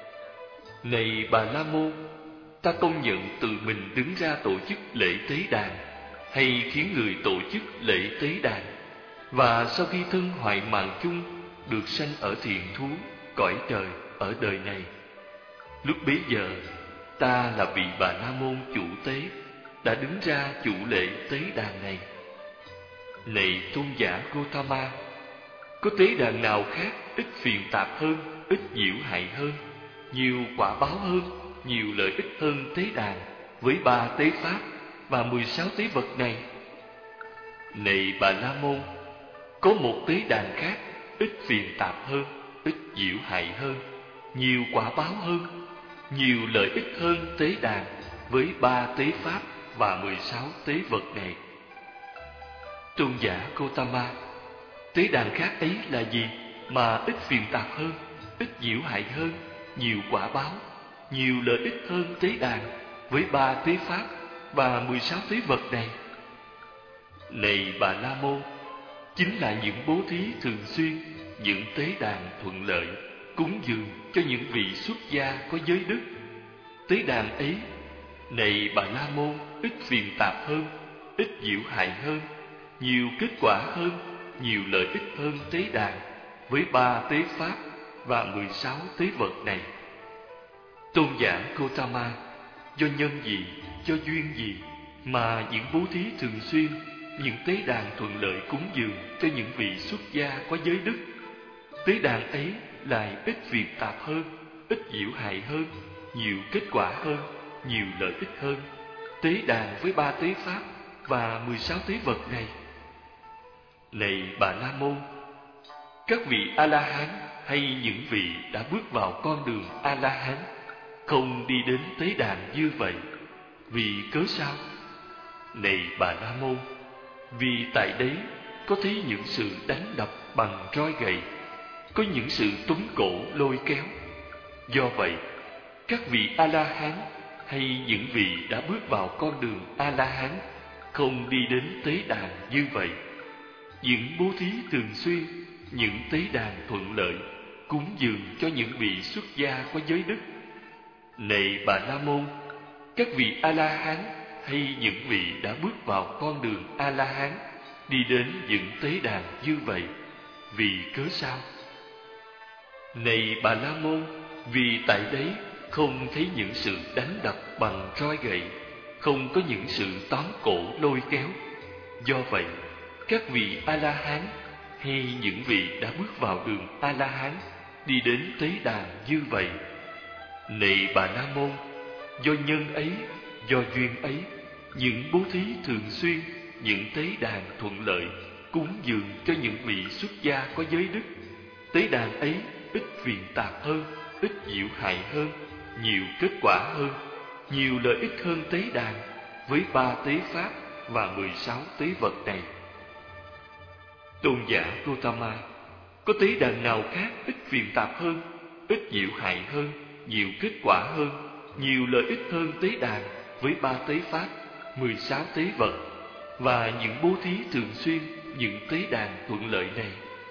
Này Bà La Môn, ta công nhận tự mình đứng ra tổ chức lễ tế đàn, hay khiến người tổ chức lễ tế đàn, và sau khi thân hoại mạng chung được sanh ở thiện thú, cõi trời ở đời này. Lúc bấy giờ, ta là vị Bà La Môn chủ tế, đã đứng ra chủ lễ tế đàn này. Này tôn giả Gotama, có tế đàn nào khác ít phiền tạp hơn, ít nhiễu hại hơn, nhiều quả báo hơn, nhiều lợi ích hơn tế đàn với ba tế pháp và mười sáu tế vật này? Này Bà La Môn, có một tế đàn khác ít phiền tạp hơn, ít nhiễu hại hơn, nhiều quả báo hơn, nhiều lợi ích hơn tế đàn với ba tế pháp và mười sáu tế vật này. Tôn giả Gotama, tế đàn khác ấy là gì mà ít phiền tạp hơn, ít nhiễu hại hơn, nhiều quả báo, nhiều lợi ích hơn tế đàn với ba tế pháp và mười sáu tế vật này? Này Bà La Môn, chính là những bố thí thường xuyên, những tế đàn thuận lợi, cúng dường cho những vị xuất gia có giới đức. Tế đàn ấy, này Bà La Môn, ít phiền tạp hơn, ít nhiễu hại hơn, nhiều kết quả hơn, nhiều lợi ích hơn tế đàn với ba tế pháp và mười sáu tế vật này. Tôn giả Gotama, do nhân gì, do duyên gì mà những bố thí thường xuyên, những tế đàn thuận lợi cúng dường cho những vị xuất gia có giới đức, tế đàn ấy lại ít phiền tạp hơn, ít nhiễu hại hơn, nhiều kết quả hơn, nhiều lợi ích hơn tế đàn với ba tế pháp và mười sáu tế vật này? Này Bà La Môn, các vị A-la-hán hay những vị đã bước vào con đường A-la-hán không đi đến tế đàn như vậy, vì cớ sao? Này Bà La Môn, vì tại đấy có thấy những sự đánh đập bằng roi gậy, có những sự túm cổ lôi kéo. Do vậy, các vị A-la-hán hay những vị đã bước vào con đường A-la-hán không đi đến tế đàn như vậy. Những bố thí thường xuyên, những tế đàn thuận lợi, cúng dường cho những vị xuất gia có giới đức. Này Bà La Môn, các vị A-la-hán hay những vị đã bước vào con đường A-la-hán đi đến những tế đàn như vậy, vì cớ sao? Này Bà La Môn, vì tại đấy không thấy những sự đánh đập bằng roi gậy, không có những sự tóm cổ lôi kéo. Do vậy, các vị A-la-hán hay những vị đã bước vào đường A-la-hán đi đến tế đàn như vậy. Này Bà La Môn, do nhân ấy, do duyên ấy, những bố thí thường xuyên, những tế đàn thuận lợi, cúng dường cho những vị xuất gia có giới đức, tế đàn ấy ít phiền tạp hơn, ít nhiễu hại hơn, nhiều kết quả hơn, nhiều lợi ích hơn tế đàn với ba tế pháp và mười sáu tế vật này. Tôn giả Gotama, có tế đàn nào khác ít phiền tạp hơn, ít nhiễu hại hơn, nhiều kết quả hơn, nhiều lợi ích hơn tế đàn với ba tế pháp, mười sáu tế vật và những bố thí thường xuyên, những tế đàn thuận lợi này?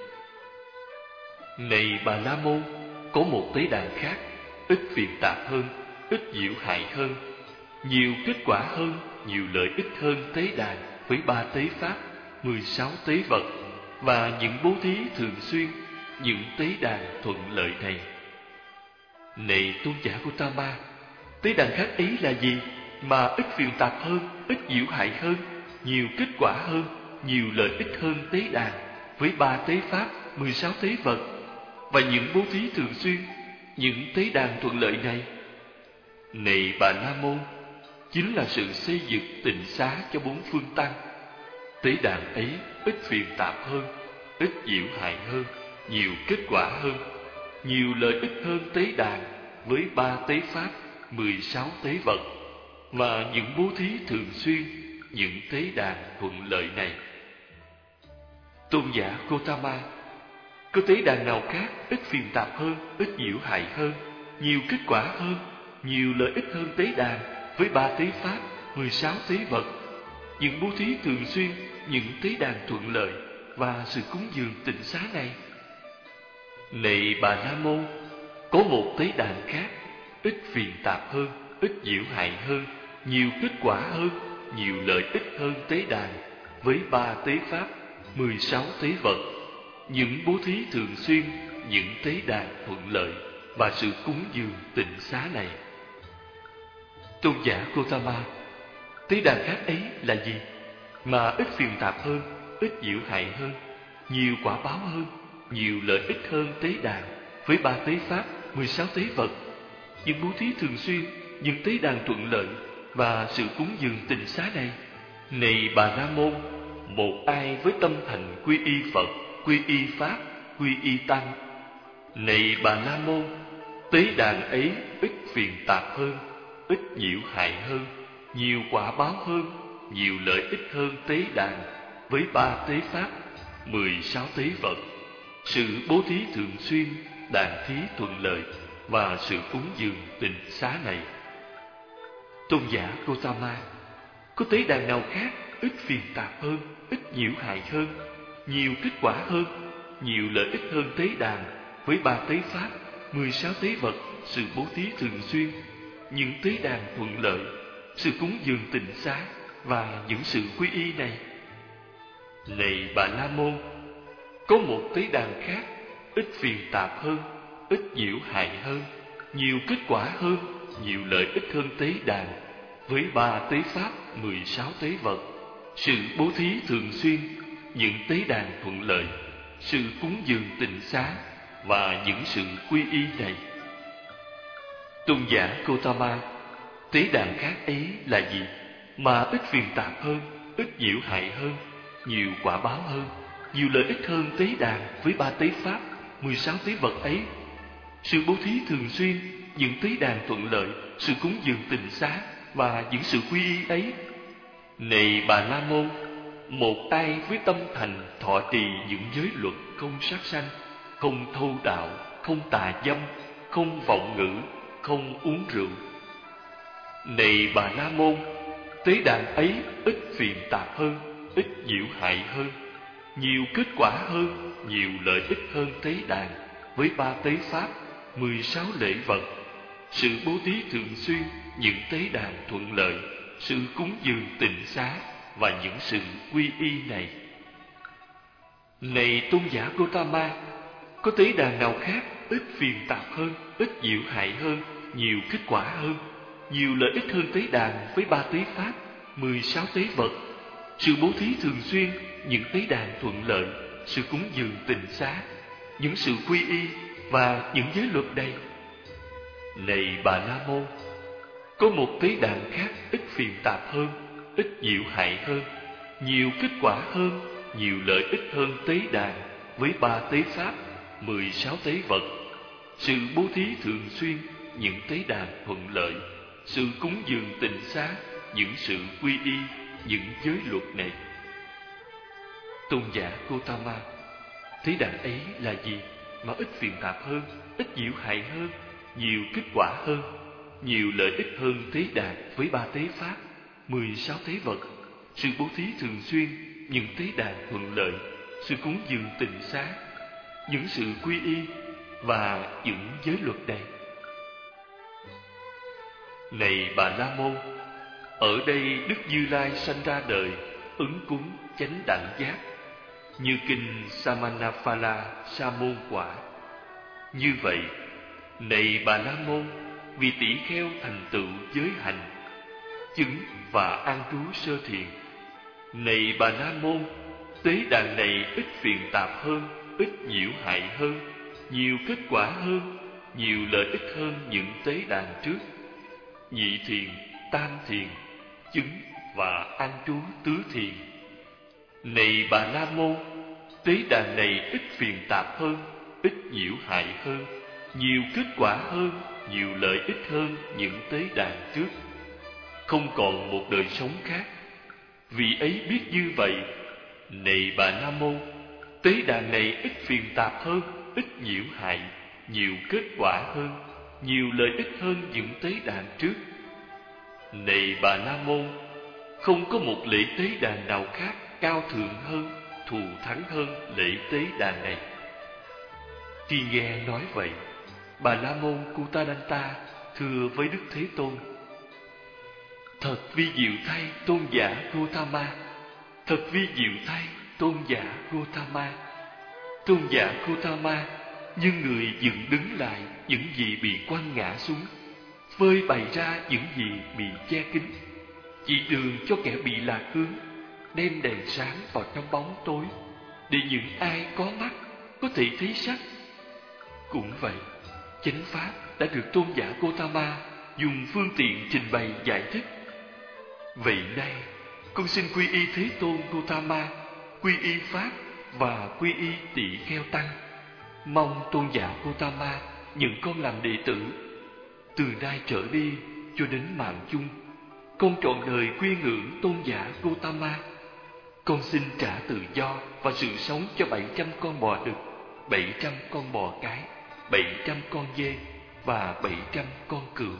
Này Bà La Môn, có một tế đàn khác ít phiền tạp hơn, ít nhiễu hại hơn, nhiều kết quả hơn, nhiều lợi ích hơn tế đàn với ba tế pháp, mười sáu tế vật và những bố thí thường xuyên, những tế đàn thuận lợi này. Này tôn giả Gotama, tế đàn khác ấy là gì mà ít phiền tạp hơn, ít nhiễu hại hơn, nhiều kết quả hơn, nhiều lợi ích hơn tế đàn với ba tế pháp, mười sáu tế vật và những bố thí thường xuyên, những tế đàn thuận lợi này? Này Bà La Môn, chính là sự xây dựng tịnh xá cho bốn phương tăng. Tế đàn ấy ít phiền tạp hơn, ít nhiễu hại hơn, nhiều kết quả hơn, nhiều lợi ích hơn tế đàn với ba tế pháp, mười sáu tế vật và những bố thí thường xuyên, những tế đàn thuận lợi này. Tôn giả Gotama, có tế đàn nào khác ít phiền tạp hơn, ít nhiễu hại hơn, nhiều kết quả hơn, nhiều lợi ích hơn tế đàn với ba tế pháp, mười sáu tế vật, những bố thí thường xuyên, những tế đàn thuận lợi và sự cúng dường tịnh xá này? Này Bà La Môn, có một tế đàn khác ít phiền tạp hơn, ít nhiễu hại hơn, nhiều kết quả hơn, nhiều lợi ích hơn tế đàn với ba tế pháp, mười sáu tế vật, những bố thí thường xuyên, những tế đàn thuận lợi và sự cúng dường tịnh xá này. Tôn giả Gotama, tế đàn khác ấy là gì mà ít phiền tạp hơn, ít nhiễu hại hơn, nhiều quả báo hơn, nhiều lợi ích hơn tế đàn với ba tế pháp, mười sáu tế vật, những bố thí thường xuyên, những tế đàn thuận lợi và sự cúng dường tịnh xá này? Này Bà La Môn, một ai với tâm thành quy y Phật, quy y Pháp, quy y Tăng. Này Bà La Môn, tế đàn ấy ít phiền tạp hơn, ít nhiễu hại hơn, nhiều quả báo hơn, nhiều lợi ích hơn tế đàn với ba tế pháp, mười sáu tế vật, sự bố thí thường xuyên, đàn thí thuận lợi và sự cúng dường tịnh xá này. Tôn giả Gotama, có tế đàn nào khác ít phiền tạp hơn, ít nhiễu hại hơn, nhiều kết quả hơn, nhiều lợi ích hơn tế đàn với ba tế pháp, mười sáu tế vật, sự bố thí thường xuyên, những tế đàn thuận lợi, sự cúng dường tịnh xá và những sự quy y này? Này Bà La Môn, có một tế đàn khác ít phiền tạp hơn, ít nhiễu hại hơn, nhiều kết quả hơn, nhiều lợi ích hơn tế đàn với ba tế pháp, mười sáu tế vật, sự bố thí thường xuyên, những tế đàn thuận lợi, sự cúng dường tịnh xá và những sự quy y này. Tôn giả Gotama, tế đàn khác ấy là gì mà ít phiền tạp hơn, ít nhiễu hại hơn, nhiều quả báo hơn, nhiều lợi ích hơn tế đàn với ba tế pháp, mười sáu tế vật ấy? Sự bố thí thường xuyên, những tế đàn thuận lợi, sự cúng dường tịnh xá và những sự quy y ấy? Này Bà La Môn, một ai với tâm thành thọ trì những giới luật không sát sanh, không thô đạo, không tà dâm, không vọng ngữ, không uống rượu. Này Bà La Môn, tế đàn ấy ít phiền tạp hơn, ít nhiễu hại hơn, nhiều kết quả hơn, nhiều lợi ích hơn tế đàn với ba tế pháp, mười sáu lễ vật, sự bố thí thường xuyên, những tế đàn thuận lợi, sự cúng dường tịnh xá và những sự quy y này. Này Tôn giả Gotama, có tế đàn nào khác ít phiền tạp hơn, ít nhiễu hại hơn, nhiều kết quả hơn, nhiều lợi ích hơn tế đàn với ba tế pháp, mười sáu tế vật, sự bố thí thường xuyên, những tế đàn thuận lợi, sự cúng dường tịnh xá, những sự quy y và những giới luật đây? Này Bà La Môn, có một tế đàn khác ít phiền tạp hơn, ít nhiễu hại hơn, nhiều kết quả hơn, nhiều lợi ích hơn tế đàn với ba tế pháp, mười sáu tế vật, sự bố thí thường xuyên, những tế đàn thuận lợi, sự cúng dường tịnh xá, những sự quy y, những giới luật này. Tôn giả Gotama, tế đàn ấy là gì mà ít phiền tạp hơn, ít nhiễu hại hơn, nhiều kết quả hơn, nhiều lợi ích hơn tế đàn với ba tế pháp, mười sáu tế vật, sự bố thí thường xuyên, những tế đàn thuận lợi, sự cúng dường tịnh xá, những sự quy y và những giới luật này? Này Bà La Môn, ở đây Đức Như Lai sanh ra đời, ứng cúng chánh đẳng giác, như kinh Samanaphala Sa môn quả. Như vậy, này Bà La Môn, vì tỷ kheo thành tựu giới hành, chứng và an trú sơ thiền. Này Bà La Môn, tế đàn này ít phiền tạp hơn, ít nhiễu hại hơn, nhiều kết quả hơn, nhiều lợi ích hơn những tế đàn trước. Nhị thiền, tam thiền, chứng và an trú tứ thiền. Này Bà La Môn, tế đàn này ít phiền tạp hơn, ít nhiễu hại hơn, nhiều kết quả hơn, nhiều lợi ích hơn những tế đàn trước. Không còn một đời sống khác. Vì ấy biết như vậy, này Bà La Môn, tế đàn này ít phiền tạp hơn, ít nhiễu hại, nhiều kết quả hơn, nhiều lợi ích hơn những tế đàn trước. Này Bà La Môn, không có một lễ tế đàn nào khác cao thượng hơn, thù thắng hơn lễ tế đàn này. Khi nghe nói vậy, Bà La Môn Kutadanta thưa với Đức Thế Tôn: Thật vi diệu thay Tôn giả Gotama, thật vi diệu thay Tôn giả Gotama. Tôn giả Gautama như người dựng đứng lại những gì bị quăng ngã xuống, phơi bày ra những gì bị che kín, chỉ đường cho kẻ bị lạc hướng, đem đèn sáng vào trong bóng tối, để những ai có mắt có thể thấy sắc. Cũng vậy, chánh pháp đã được tôn giả Gautama dùng phương tiện trình bày giải thích. Vậy nay, con xin quy y Thế Tôn Gautama, quy y Pháp và quy y Tỳ Kheo Tăng. Mong tôn giả Gautama nhận con làm đệ tử. Từ nay trở đi cho đến mạng chung, con trọn đời quy ngưỡng tôn giả Gautama. Con xin trả tự do và sự sống cho bảy trăm con bò đực, bảy trăm con bò cái, bảy trăm con dê và bảy trăm con cừu.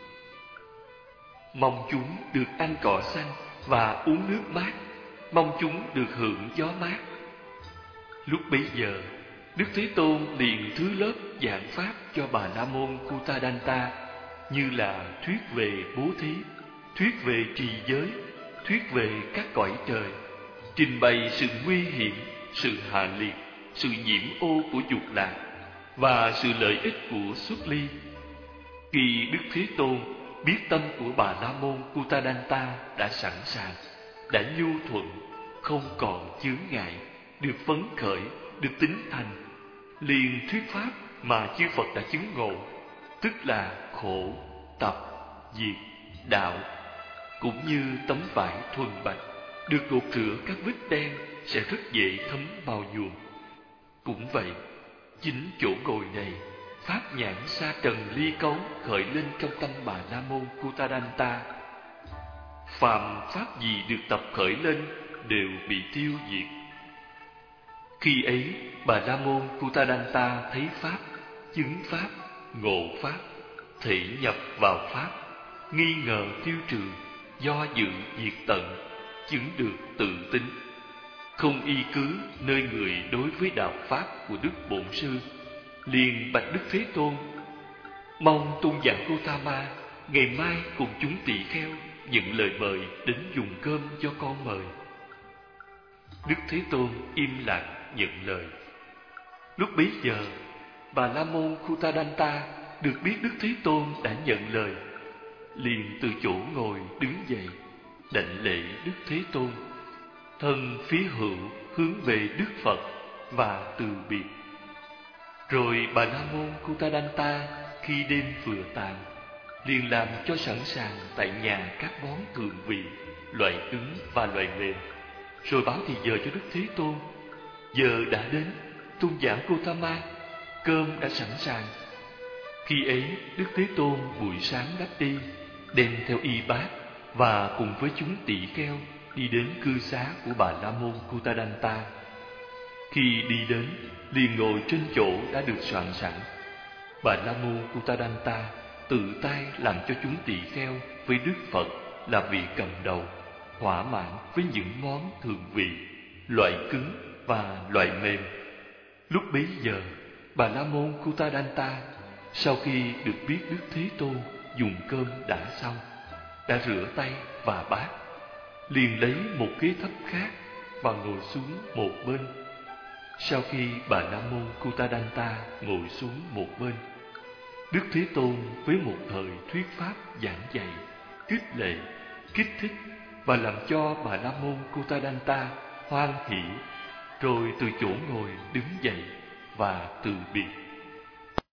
Mong chúng được ăn cỏ xanh và uống nước mát, mong chúng được hưởng gió mát. Lúc bấy giờ, Đức Thế Tôn liền thứ lớp giảng pháp cho Bà La Môn Kuttadanta, như là thuyết về bố thí, thuyết về trì giới, thuyết về các cõi trời, trình bày sự nguy hiểm, sự hạ liệt, sự nhiễm ô của dục lạc và sự lợi ích của xuất ly. Khi Đức Thế Tôn biết tâm của Bà La Môn Kuttadanta đã sẵn sàng, đã nhu thuận, không còn chướng ngại, được phấn khởi, được tín thành, liền thuyết pháp mà chư Phật đã chứng ngộ, tức là khổ, tập, diệt, đạo. Cũng như tấm vải thuần bạch được gột rửa các vết đen sẽ rất dễ thấm màu nhuộm. Cũng vậy, chính chỗ ngồi này, pháp nhãn sa trần ly cấu khởi lên trong tâm Bà La Môn Kuttadanta. Phàm pháp gì được tập khởi lên đều bị tiêu diệt. Khi ấy, Bà La Môn Kuttadanta thấy pháp, chứng pháp, ngộ pháp, thể nhập vào pháp, nghi ngờ tiêu trừ, do dự diệt tận, chứng được tự tính, không y cứ nơi người đối với đạo pháp của Đức Bổn Sư. Liền bạch Đức Thế Tôn: mong tôn giả Gautama ngày mai cùng chúng tỳ kheo nhận lời mời đến dùng cơm cho con mời. Đức Thế Tôn im lặng nhận lời. Lúc bấy giờ, Bà La Môn Kuttadanta được biết Đức Thế Tôn đã nhận lời, liền từ chỗ ngồi đứng dậy, đảnh lễ Đức Thế Tôn, thân phía hữu hướng về Đức Phật và từ biệt. Rồi Bà La Môn Kuttadanta khi đêm vừa tàn, liền làm cho sẵn sàng tại nhà các món thượng vị, loại cứng và loại mềm, rồi báo thì giờ cho Đức Thế Tôn. Giờ đã đến, tôn giả Gautama, cơm đã sẵn sàng. Khi ấy, Đức Thế Tôn buổi sáng đắp y, đem theo y bát và cùng với chúng tỳ kheo đi đến cư xá của Bà La Môn Kuttadanta. Khi đi đến, liền ngồi trên chỗ đã được soạn sẵn. Bà La Môn Kuttadanta tự tay làm cho chúng tỳ kheo với Đức Phật là vị cầm đầu, thỏa mãn với những món thượng vị, loại cứng và loại mềm. Lúc bấy giờ, Bà La Môn Kuttadanta sau khi được biết Đức Thế Tôn dùng cơm đã xong, đã rửa tay và bát, liền lấy một ghế thấp khác và ngồi xuống một bên. Sau khi Bà La Môn Kuttadanta ngồi xuống một bên, Đức Thế Tôn với một thời thuyết pháp giảng dạy, khích lệ, kích thích và làm cho Bà La Môn Kuttadanta hoan hỷ, rồi từ chỗ ngồi đứng dậy và từ biệt.